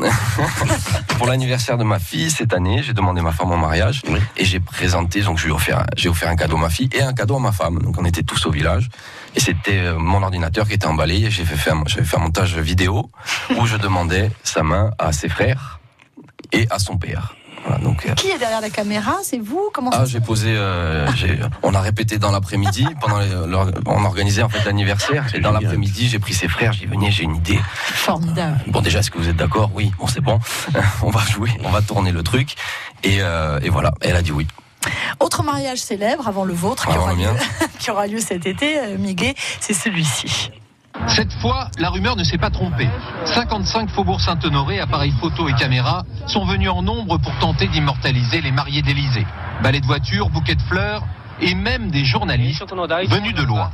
pour l'anniversaire de ma fille cette année, j'ai demandé ma femme en mariage Oui. et j'ai présenté, donc je lui ai offert, j'ai offert un cadeau à ma fille et un cadeau à ma femme. Donc on était tous au village et c'était euh, mon ordinateur qui était emballé. Et j'ai fait faire, j'avais fait un montage vidéo où je demandais sa main à ses frères et à son père. Voilà, donc, euh, Qui est derrière la caméra? C'est vous? Comment ça ah, se j'ai posé. Euh, j'ai- on a répété dans l'après-midi. Pendant les, l'or- on organisait en fait l'anniversaire. Et dans génial. l'après-midi, j'ai pris ses frères. J'ai dit venez, j'ai une idée. Formidable. Bon, déjà, est-ce que vous êtes d'accord? Oui. Bon, c'est bon. On va jouer. On va tourner le truc. Et, euh, et voilà. Elle a dit oui. Autre mariage célèbre avant le vôtre qui, Avant aura le lieu, mien. qui aura lieu cet été, euh, Miguel, c'est celui-ci. Cette fois, la rumeur ne s'est pas trompée. cinquante-cinq Faubourg Saint-Honoré, appareils photo et caméras, sont venus en nombre pour tenter d'immortaliser les mariés d'Élysée. Balais de voitures, bouquets de fleurs et même des journalistes venus de loin.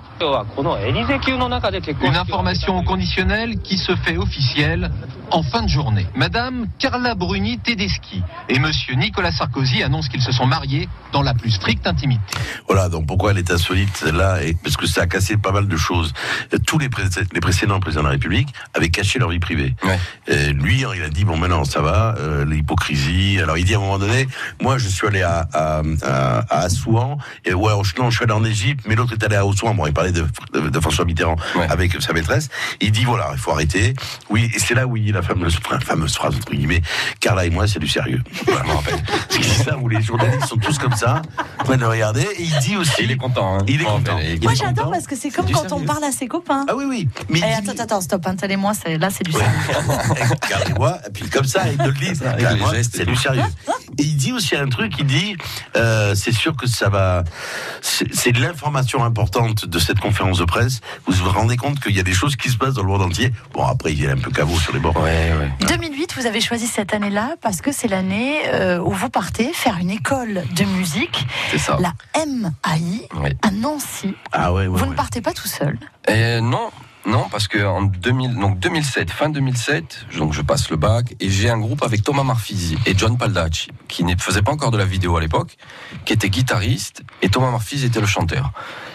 Une information au conditionnel qui se fait officielle en fin de journée. Madame Carla Bruni Tedeschi et Monsieur Nicolas Sarkozy annoncent qu'ils se sont mariés dans la plus stricte intimité. Voilà, donc pourquoi elle est insolite là et parce que ça a cassé pas mal de choses. Euh, Tous les, pré- les précédents présidents de la République avaient caché leur vie privée. Ouais. Euh, lui, il a dit bon maintenant ça va, euh, l'hypocrisie. Alors il dit à un moment donné, moi je suis allé à à, à, à Assouan et ouais, non, je suis allé en Égypte, mais l'autre est allé à Assouan. Bon, il parlait de, de, de François Mitterrand Ouais. avec sa maîtresse. Il dit voilà, il faut arrêter. Oui, et c'est là où il dit la fameuse, enfin, fameuse phrase entre guillemets, Carla et moi c'est du sérieux. Voilà, je me rappelle. Parce que c'est ça où les journalistes sont tous comme ça, en train de regarder. Et il dit aussi, Il est content. Hein. Il est Je me content. rappelle. Il Moi est j'adore content. parce que c'est C'est comme du quand on sérieux. parle à ses copains. Ah oui, oui. Mais Eh, il dit- attends, attends, stop, hein, et moi, c'est, là c'est du Ouais. sérieux. Regardez-moi, et puis comme ça, il te le dit. Avec les Regardez-moi, gestes et c'est tout. du sérieux. Et il dit aussi un truc, il dit, euh, c'est sûr que ça va, c'est, c'est de l'information importante de cette conférence de presse. Vous vous rendez compte qu'il y a des choses qui se passent dans le monde entier. Bon, après, il est un peu caveau sur les bords. Ouais, ouais. deux mille huit, vous avez choisi cette année-là parce que c'est l'année euh, où vous partez faire une école de musique, C'est ça. la M A I, Ouais. à Nancy. Ah ouais, ouais. Vous ouais. ne partez pas tout seul. Et non, non, parce que en deux mille, donc deux mille sept, fin deux mille sept, donc je passe le bac et j'ai un groupe avec Thomas Marfisi et John Paldacci, qui ne faisait pas encore de la vidéo à l'époque, qui était guitariste et Thomas Marfisi était le chanteur.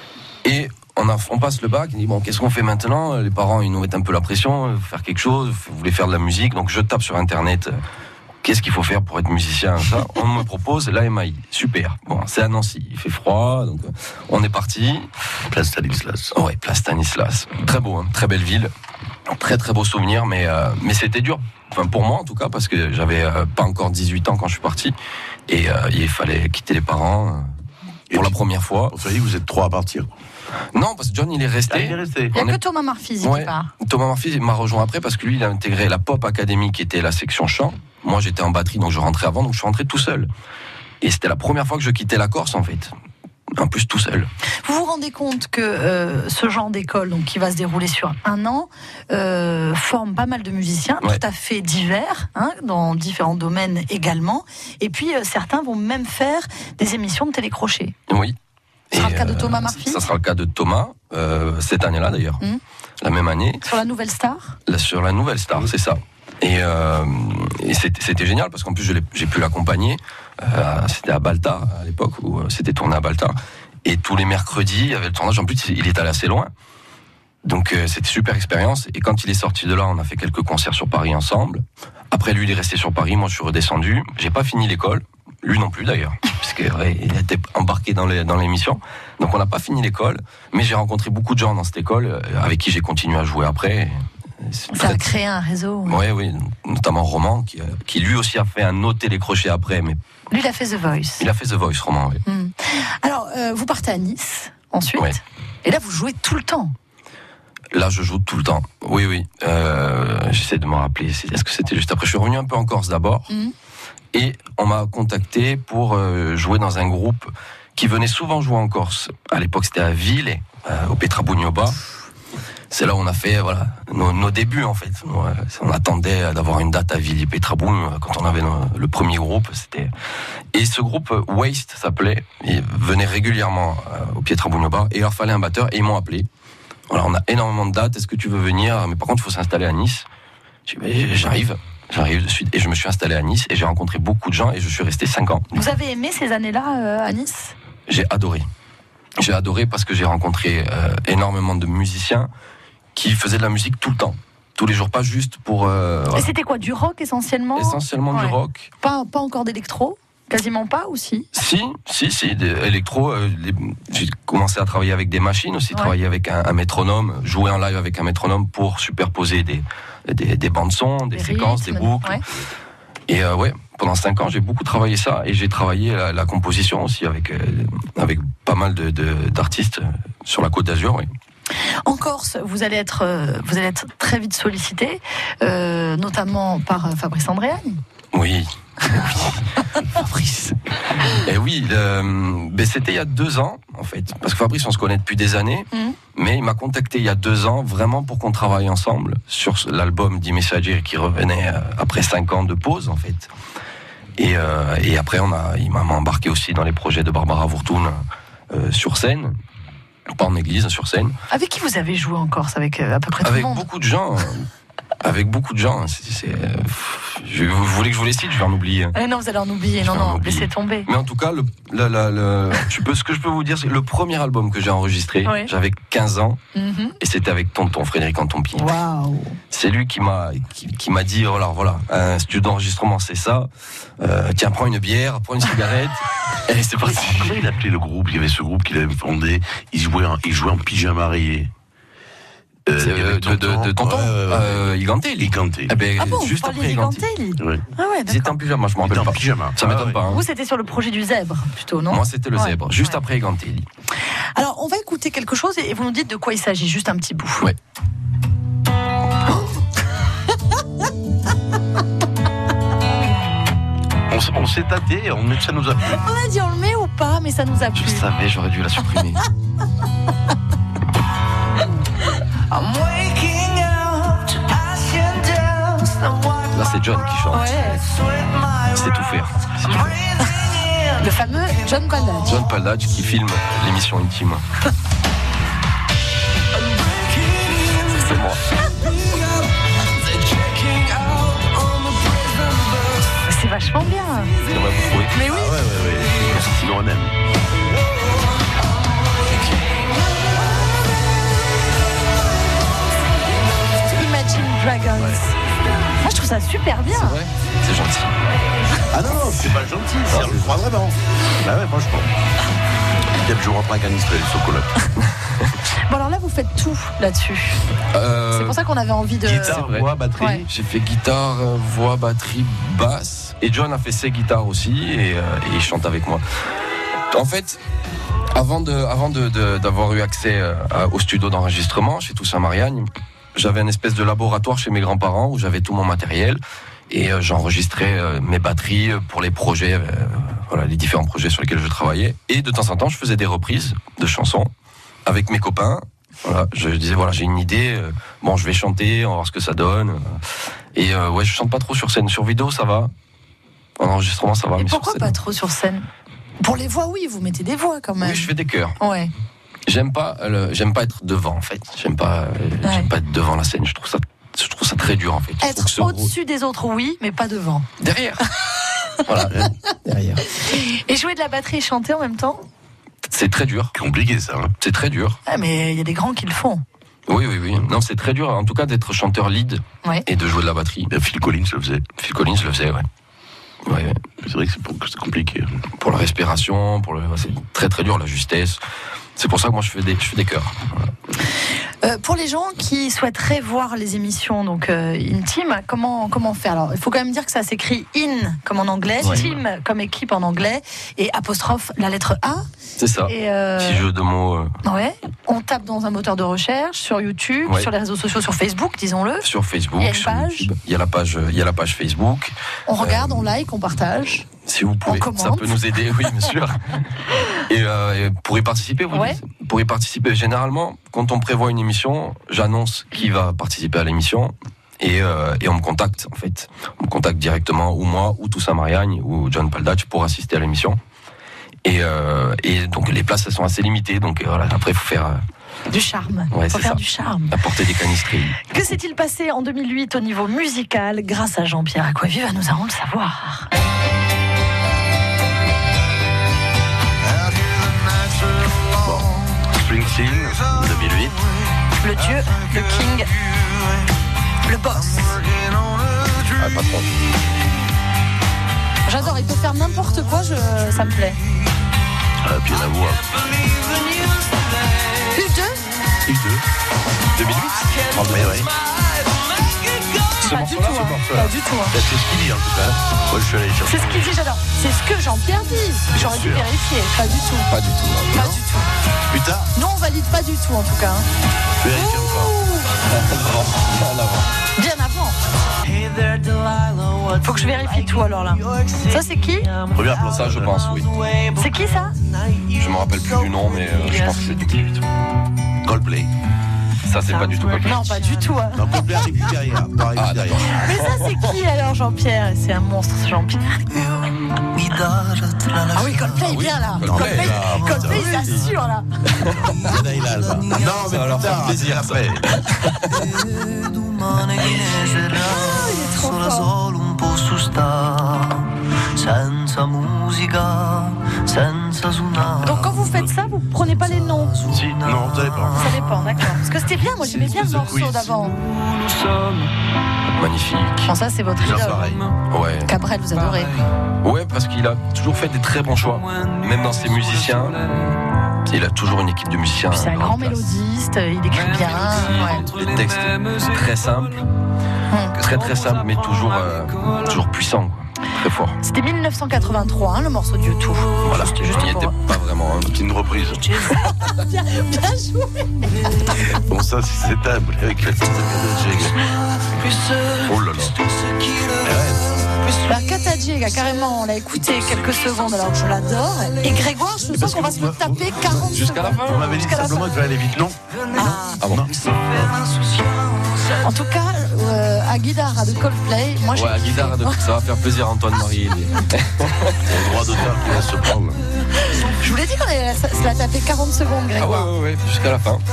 Et on, a, on passe le bac, il dit bon, qu'est-ce qu'on fait maintenant? Les parents, ils nous mettent un peu la pression, euh, faire quelque chose, vous voulez faire de la musique, donc je tape sur internet. euh, Qu'est-ce qu'il faut faire pour être musicien, ça? On me propose l'A M A I. Super. Bon, c'est à Nancy. Il fait froid, donc euh, on est parti. Place Stanislas. Oh ouais, Place Stanislas. Très beau, hein, très belle ville. Très très beau souvenir, mais euh, mais c'était dur. Enfin pour moi en tout cas, parce que j'avais euh, pas encore dix-huit ans quand je suis parti et euh, il fallait quitter les parents euh, pour la première fois. Enfin, vous êtes trois à partir. Non, parce que John il est resté. Ah, il est resté. Il n'y a On que est- Thomas Marfisi Ouais. qui part. Thomas Murphy m'a rejoint après parce que lui il a intégré la Pop Academy qui était la section chant. Moi j'étais en batterie donc je rentrais avant donc je suis rentré tout seul. Et c'était la première fois que je quittais la Corse en fait. En plus, tout seul. Vous vous rendez compte que euh, ce genre d'école, donc qui va se dérouler sur un an, euh, forme pas mal de musiciens, Ouais. tout à fait divers, hein, dans différents domaines également. Et puis euh, certains vont même faire des émissions de télécrochet. Oui. Ce sera Et, le cas de euh, Thomas Murphy Ça sera le cas de Thomas, euh, cette année-là d'ailleurs. Mhm. La même année, sur la Nouvelle Star. là, sur la Nouvelle Star, c'est ça. Et, euh, et c'était, c'était génial parce qu'en plus je l'ai- j'ai pu l'accompagner. Euh, c'était à Balta à l'époque où euh, c'était tourné à Balta. Et tous les mercredis, il y avait le tournage. En plus, il est allé assez loin. Donc euh, c'était super expérience. Et quand il est sorti de là, on a fait quelques concerts sur Paris ensemble. Après, lui, il est resté sur Paris. Moi, je suis redescendu. J'ai pas fini l'école. Lui non plus d'ailleurs, puisqu'il ouais, il était embarqué dans, les, dans l'émission. Donc on n'a pas fini l'école, mais j'ai rencontré beaucoup de gens dans cette école euh, avec qui j'ai continué à jouer après. C'est Ça a très- créé un réseau. Ouais, oui, notamment Roman, qui, euh, qui lui aussi a fait un autre télécrochet après, mais Lui, il a fait The Voice. il a fait The Voice, Roman, oui. Hmm. Alors, euh, vous partez à Nice, ensuite. Ouais. Et là, vous jouez tout le temps. Là, je joue tout le temps. Oui, oui. Euh, j'essaie de me rappeler. C'est- Est-ce que c'était juste après? Je suis revenu un peu en Corse d'abord. Mhm. Et on m'a contacté pour euh, jouer dans un groupe qui venait souvent jouer en Corse. À l'époque, c'était à Ville, euh, au Petra Bugnoba. C'est là où on a fait voilà, nos, nos débuts, en fait. Nous, euh, on attendait d'avoir une date à Ville et Petraboum quand on avait le, le premier groupe. C'était... Et ce groupe, euh, Waste s'appelait, il venait régulièrement euh, au Pietra Bugnoba et il leur fallait un batteur et ils m'ont appelé. Voilà, on a énormément de dates, est-ce que tu veux venir? Mais par contre, il faut s'installer à Nice. J'ai dit, mais j'arrive, j'arrive de suite. Et je me suis installé à Nice et j'ai rencontré beaucoup de gens et je suis resté cinq ans. Vous avez aimé ces années-là euh, à Nice? J'ai adoré. J'ai adoré parce que j'ai rencontré euh, énormément de musiciens qui faisaient de la musique tout le temps. Tous les jours, pas juste pour... euh, Et voilà. c'était quoi, du rock essentiellement? Essentiellement du Ouais. rock. Pas, pas encore d'électro? Quasiment pas, ou si? Si, si, si, des électro. euh, les- j'ai commencé à travailler avec des machines aussi, Ouais. travailler avec un, un métronome, jouer en live avec un métronome pour superposer des, des, des bandes son, des, Des séquences, rythmes, des boucles. ouais. Et euh, ouais, pendant cinq ans, j'ai beaucoup travaillé ça et j'ai travaillé la, la composition aussi avec euh, avec pas mal de, de- d'artistes euh, sur la Côte d'Azur. Oui. En Corse, vous allez être, euh, vous allez être très vite sollicité, euh, notamment par euh, Fabrice Andréani. Oui. Fabrice. Et oui, le- ben c'était il y a deux ans, en fait. Parce que Fabrice, on se connaît depuis des années. Mhm. Mais il m'a contacté il y a deux ans, vraiment pour qu'on travaille ensemble sur l'album Di Messaggeri qui revenait euh, après cinq ans de pause, en fait. Et, euh, et après, on a, il m'a embarqué aussi dans les projets de Barbara Wurtun euh, sur scène. Pas en église, sur scène. Avec qui vous avez joué en Corse? Avec euh, à peu près tout Avec le monde? beaucoup de gens. euh, Avec beaucoup de gens. C'est, c'est, euh, je, vous voulez que je vous les cite? Je vais en oublier. Eh non, vous allez en oublier. Je Non, vais en non, oublier. laissez tomber. Mais en tout cas, le, la- la- le- je peux, ce que je peux vous dire, c'est que le premier album que j'ai enregistré, Oui. j'avais quinze ans, Mhm. et c'était avec tonton Frédéric Antompier. Waouh. C'est lui qui m'a, qui, qui m'a dit, voilà, voilà, un studio d'enregistrement, c'est ça. Euh, tiens, prends une bière, prends une cigarette, et c'est parti. Comment il appelait le groupe? Il y avait ce groupe qu'il avait fondé. Il jouait en, il jouait en pyjama rayé. Euh, C'est, il y avait euh, de, de, de tonton, Ouais, ouais, ouais. euh, Igantelli. Igantelli. Eh ben, Ah bon, vous juste parliez après Igantelli. d'Igantelli? Ouais. Ah ouais, Ils d'accord. étaient en pyjama, je m'en Il était rappelle en pas. pyjama. Ça Ah m'étonne ouais. pas. Hein. Vous, c'était sur le projet du zèbre, plutôt, non? Moi, c'était le Ouais. zèbre, juste Ouais. après Igantelli. Alors, on va écouter quelque chose et vous nous dites de quoi il s'agit, juste un petit bout. Ouais. On, s- on s'est tâté, on, ça nous a plu. On a dit on le met ou pas, mais ça nous a plu. Je savais, j'aurais dû la supprimer. I'm waking up to ash and dust. I'm wiping Là, c'est John qui chante. Ouais. sweat my C'est tout faire. C'est tout faire. breathing in. Le fameux John Ballard. John Paldage qui filme l'émission Intime. C'est moi. C'est vachement bien. Ça va vous trouver. Mais oui. Ah ouais, ouais, ouais. Sinon on aime. Imagine Dragons. Moi, je trouve ça super bien. C'est vrai. C'est gentil. Ah non, non, c'est pas gentil, c'est on le croit vraiment. Bah ouais, franchement. Quelques jours après Canistre et le chocolat. Bon, alors là, vous faites tout là-dessus. Euh, C'est pour ça qu'on avait envie de. Guitare, vrai. voix, batterie. Ouais. J'ai fait guitare, euh, voix, batterie, basse. Et John a fait ses guitares aussi et, euh, et il chante avec moi. En fait, avant de, avant de, de- d'avoir eu accès euh, à- au studio d'enregistrement chez Toussaint Mariagne, j'avais une espèce de laboratoire chez mes grands-parents où j'avais tout mon matériel. Et euh, j'enregistrais euh, mes batteries pour les projets, euh, voilà, les différents projets sur lesquels je travaillais. Et de temps en temps, je faisais des reprises de chansons avec mes copains. Voilà, je disais voilà, j'ai une idée. euh, bon, je vais chanter, on va voir ce que ça donne. Et euh, ouais, je chante pas trop sur scène. Sur vidéo, ça va. En enregistrement, ça va. Et mais pourquoi sur scène, pas trop sur scène? Pour les voix, oui, vous mettez des voix quand même. oui, je fais des chœurs. Ouais. J'aime pas, le, j'aime pas être devant en fait. J'aime pas, euh, Ouais. j'aime pas être devant la scène. Je trouve ça, je trouve ça très dur en fait. Il faut Être que ce- au-dessus des autres, oui, mais pas devant. derrière. Voilà, derrière. Et jouer de la batterie et chanter en même temps? C'est très dur. Compliqué ça. Hein. C'est très dur. Ah, mais il y a des grands qui le font. Oui, oui, oui. Non, c'est très dur. En tout cas, d'être chanteur lead Ouais. et de jouer de la batterie. Ben, Phil Collins le faisait. Phil Collins le faisait, ouais. Ouais, ouais. C'est vrai que c'est, pour- que c'est compliqué. Pour la respiration, pour le, c'est très très dur la justesse. C'est pour ça que moi je fais des, je fais des chœurs. Voilà. Euh, pour les gens qui souhaiteraient voir les émissions donc euh, intimes, comment comment faire? Alors, il faut quand même dire que ça s'écrit in comme en anglais, Ouais. team comme équipe en anglais, et apostrophe la lettre A. C'est ça. Et euh, Petit jeu de mots euh, ouais, on tape dans un moteur de recherche sur YouTube, Ouais. sur les réseaux sociaux, sur Facebook, disons-le. sur Facebook, Il y a une sur page. YouTube. Il y a la page, il y a la page Facebook. On regarde, Euh, on like, on partage. Si vous pouvez, On ça commente. peut nous aider, oui, bien sûr. Et, euh, et pour y participer, vous Ouais. dites Pour y participer, généralement, quand on prévoit une émission, j'annonce qui va participer à l'émission et, euh, et on me contacte, en fait. On me contacte directement, ou moi, ou Toussaint Mariagne, ou John Paldach, pour assister à l'émission. Et, euh, et donc les places, elles sont assez limitées, donc euh, voilà, après, il faut faire... euh, Du charme. Ouais, faut c'est faire ça. du charme. apporter des canistries. Que s'est-il passé en deux mille huit au niveau musical grâce à Jean-Pierre Acquaviva? Nous allons le savoir. Springsteen, deux mille huit. Le dieu, le king, le boss. Ah, pas trop. J'adore, il peut faire n'importe quoi, je... ça me plaît. Ah, puis la voix. U deux U deux. deux mille huit. Oh, mais ouais. Ce Pas du tout, morceau-là, hein. ce morceau-là. Pas du tout. hein. C'est ce qu'il dit en tout cas. Moi je suis allé chercher. C'est ce qu'il dit, j'adore. C'est ce que Jean-Pierre dit. J'aurais dû sûr. vérifier. Pas du tout. Pas du tout. hein. Pas du tout. Plus tard, Non, on valide pas du tout en tout cas. hein. vérifie encore. Bien avant. Faut que je vérifie tout alors là. Ça c'est qui? Première plan, Ça, je pense, oui. C'est qui ça? Je me rappelle plus du nom, mais euh, je pense que c'est deux mille huit. Coldplay. Ça, c'est pas du tout Coldplay. Non, pas du tout. hein. Non, Coldplay arrive derrière. Arrive Ah, derrière. Mais ça c'est qui alors Jean-Pierre? C'est un monstre ce Jean-Pierre. Ah oui, Coldplay est bien là. Coldplay, Coldplay, là, Coldplay, il assure là. Là, il a, là. Non, mais Ça va leur plus faire tard, plaisir, c'est après. Ah, il est trop fort. Donc quand vous faites ça, vous prenez pas les noms. Si, non, ça dépend. Ça dépend, d'accord. Parce que c'était bien, moi j'aimais bien le C'est morceau quiz. d'avant. Magnifique. Bon, ça c'est votre Toujours idole. pareil. Ouais. Cabrel, vous adorez. Ouais, parce qu'il a toujours fait des très bons choix. Même dans ses musiciens, il a toujours une équipe de musiciens. Puis c'est un en grand place. mélodiste, il écrit bien. Ouais. Les textes très simples, Hum. très très simples, mais toujours, euh, toujours puissants, quoi. Très fort. C'était mille neuf cent quatre-vingt-trois, hein, le morceau de YouTube. Voilà, Juste, il juste n'y pour... était pas vraiment. hein. C'est une reprise. bien, bien joué. Bon, ça, c'est cette table avec la petite Oh là là. La Katadjiega, carrément, on l'a écouté quelques secondes alors que je l'adore. Et Grégoire, je sens qu'on va se le taper quarante Jusqu'à la secondes. fin. On m'avait dit Jusqu'à la simplement fin. qu'il fallait aller vite, non? Ah. Ah bon. En tout cas, euh, à Guidara de Coldplay, moi je. Ouais, la guitare, donc, ça va faire plaisir à Antoine-Marie. C'est le droit d'auteur qui va se prendre. Je vous l'ai dit qu'on allait se se la taper quarante secondes, Ah ouais, Grégoire. ouais, ouais, jusqu'à la fin.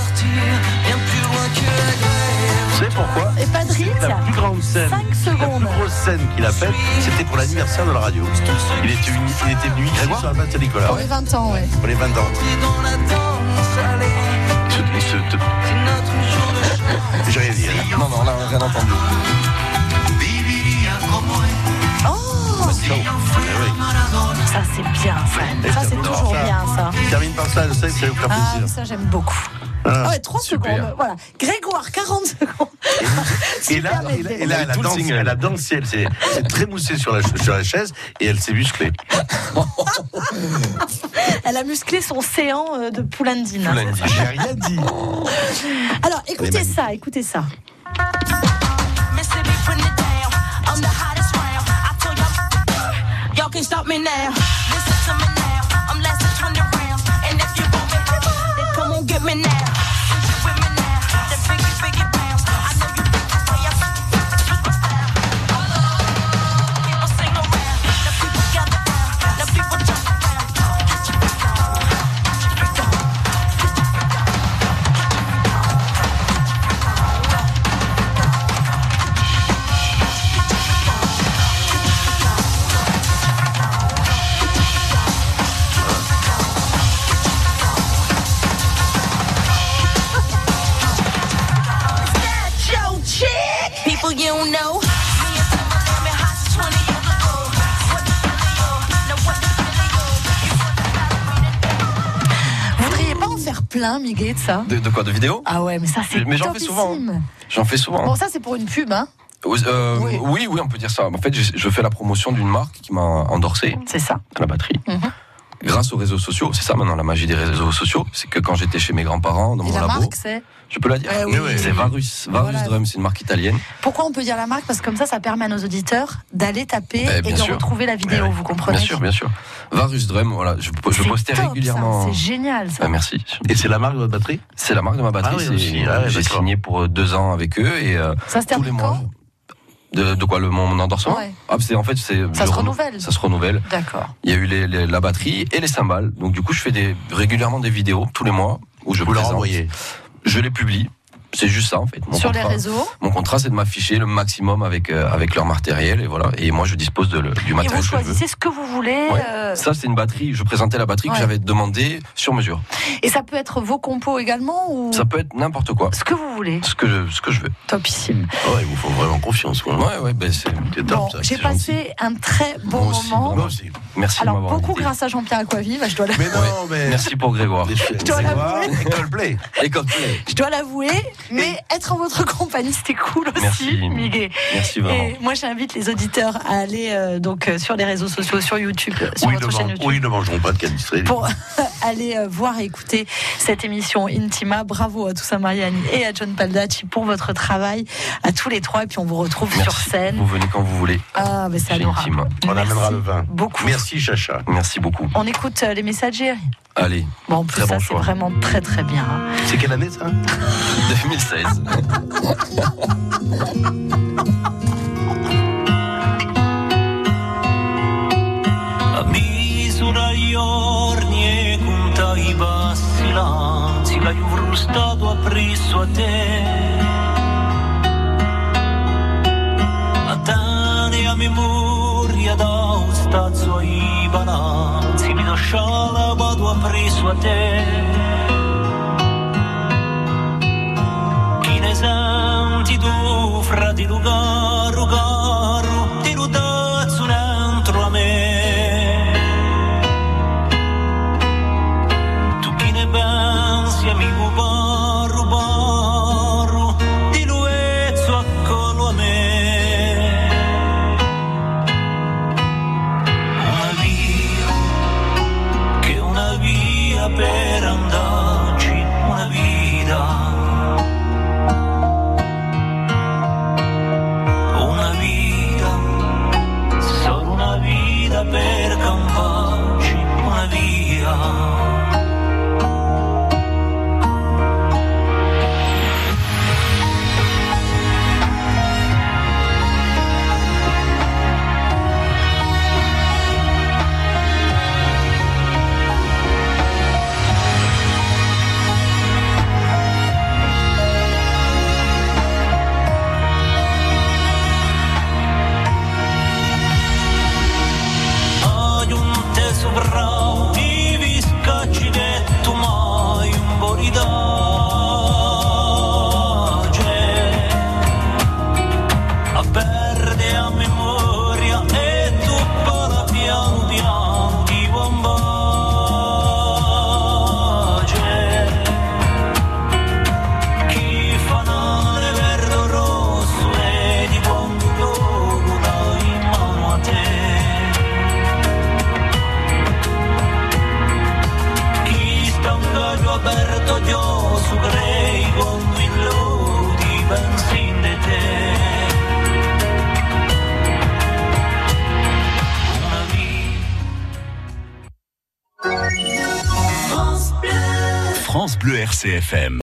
Vous savez pourquoi? Et Padrine, La plus grande scène, cinq la secondes. plus grosse scène qu'il a faite, c'était pour l'anniversaire de la radio. Il était, venu- il était venu ici sur la place de Nicolas. Pour les vingt ans, ouais. Pour les vingt ans. Il se- il se- J'ai rien dit. hein. Non, non, là, on n'a rien entendu. Oh, Ah oui. ça c'est bien, ça. Ça c'est j'adore toujours ça. bien, ça. Il termine par ça, je sais que ça va vous faire Ah, plaisir. ça j'aime beaucoup. Voilà. Ah ouais, trois Super. secondes, voilà. Grégoire, quarante secondes. Et là, Super et là, et là, elle, a Tout le dansé, single. elle a dansé, elle s'est s'est très moussée sur la, sur la chaise et elle s'est musclée. Elle a musclé son séant euh, de Poulandine. Poulandine. J'ai rien dit. Alors, écoutez Elle est ça, écoutez ça. Mississippi, putting it down. I'm the hottest can't stop me now. Listen to me now. I'm less than twenty rounds. And if you want me, then come on, get me now. Since you with me now, then biggie, biggie bounce. I know you think you say I'm superstar. People sing around. The people gather round. The people jump around. Get your freak on. Get your freak on. Get your freak on. People you don't know. Me and Timberland been hot since twenty years ago. What the Philly, now what the Philly, Vous voudriez pas en faire plein, Miguel, de ça? De, de quoi, de vidéos? Ah ouais, mais ça c'est Mais j'en fais souvent. topissime. J'en fais souvent. Bon, ça c'est pour une pub, hein? Euh, Oui. oui, oui, on peut dire ça. En fait, je, je fais la promotion d'une marque qui m'a endorsé C'est ça. à la batterie. Mhm. Grâce aux réseaux sociaux, c'est ça maintenant la magie des réseaux sociaux, c'est que quand j'étais chez mes grands-parents dans Et mon la labo, marque, c'est? je peux la dire, Eh oui. c'est Varus, Varus Voilà. Drum, c'est une marque italienne. Pourquoi on peut dire la marque? Parce que comme ça, ça permet à nos auditeurs d'aller taper Eh, et bien de sûr. retrouver la vidéo, Eh oui. vous comprenez? Bien sûr, bien sûr. Varus Drum, voilà, je, je C'est postais top, régulièrement. ça. C'est génial, ça. Ah, merci. Et c'est la marque de votre batterie? C'est la marque de ma batterie. Ah oui, c'est- aussi. Ah ouais, j'ai d'accord. signé pour deux ans avec eux et euh, Ça se tous les termine mois. quand? De, de quoi, le, mon, mon endorsement? Ouais. Ah, c'est en fait, c'est Ça je se renou- renouvelle. Ça se renouvelle. D'accord. Il y a eu les, les- la batterie et les cymbales. Donc du coup, je fais des, régulièrement des vidéos tous les mois où je Vous leur présente. envoyez? Je les publie. C'est juste ça en fait. Mon Sur les contrat, réseaux. Mon contrat, c'est de m'afficher le maximum avec euh, avec leur matériel et voilà. Et moi, je dispose de, le- du Et matériel vous que je veux. choisissez ce que vous voulez. Ouais. euh, Ça, c'est une batterie. Je présentais la batterie Ouais. que j'avais demandé sur mesure. Et ça peut être vos compos également ou Ça peut être n'importe quoi. ce que vous voulez. Ce que je, ce que je veux. Topissime. Oh, il vous faut vraiment confiance, quoi. Ouais, ouais, ben c'est. C'est top, Bon, ça. j'ai c'est passé un très bon Moi aussi, moment. Moi aussi. Merci Alors de m'avoir beaucoup invité. grâce à Jean-Pierre Aquavive, je dois la- Mais non, Ouais. mais. Merci pour Grégoire. Je dois l'avouer. École Play. Et Coldplay. je dois l'avouer, mais être en votre compagnie c'était cool aussi, Merci. Miguel. Merci vraiment. Et moi j'invite les auditeurs à aller euh, donc euh, sur les réseaux sociaux, sur YouTube, sur Oui, ils votre ne chaîne mangent- YouTube. oui, ils ne mangeront pas de canistré. Pour aller euh, voir et écouter cette émission Intima. Bravo à Toussaint Mariani et à John Baldacci pour votre travail, à tous les trois, et puis on vous retrouve sur Merci. scène. Vous venez quand vous voulez. Ah, mais c'est Chez adorable. Intima. On Merci amènera le vin. beaucoup. Merci, Chacha. Merci beaucoup. On écoute euh, les messagers. Allez, Bon, en plus, Très ça, bon c'est choix. vraiment très très bien. hein. C'est quelle année, ça? deux mille seize. A misura gli giorni e conta i bassi lanzi, l'hai frustato appresso a te. A tane a memoria da un stazzo ai balanzi, mi lasciala vado appresso a te. Chi ne senti tu, fratello caro, caro, ti lo dazzo dentro a me. Tu chi ne pensi, amico parro, parro, di luezzo accolo a me. Una via, che una via per andarci, una vita. Una vita France Bleu R C F M.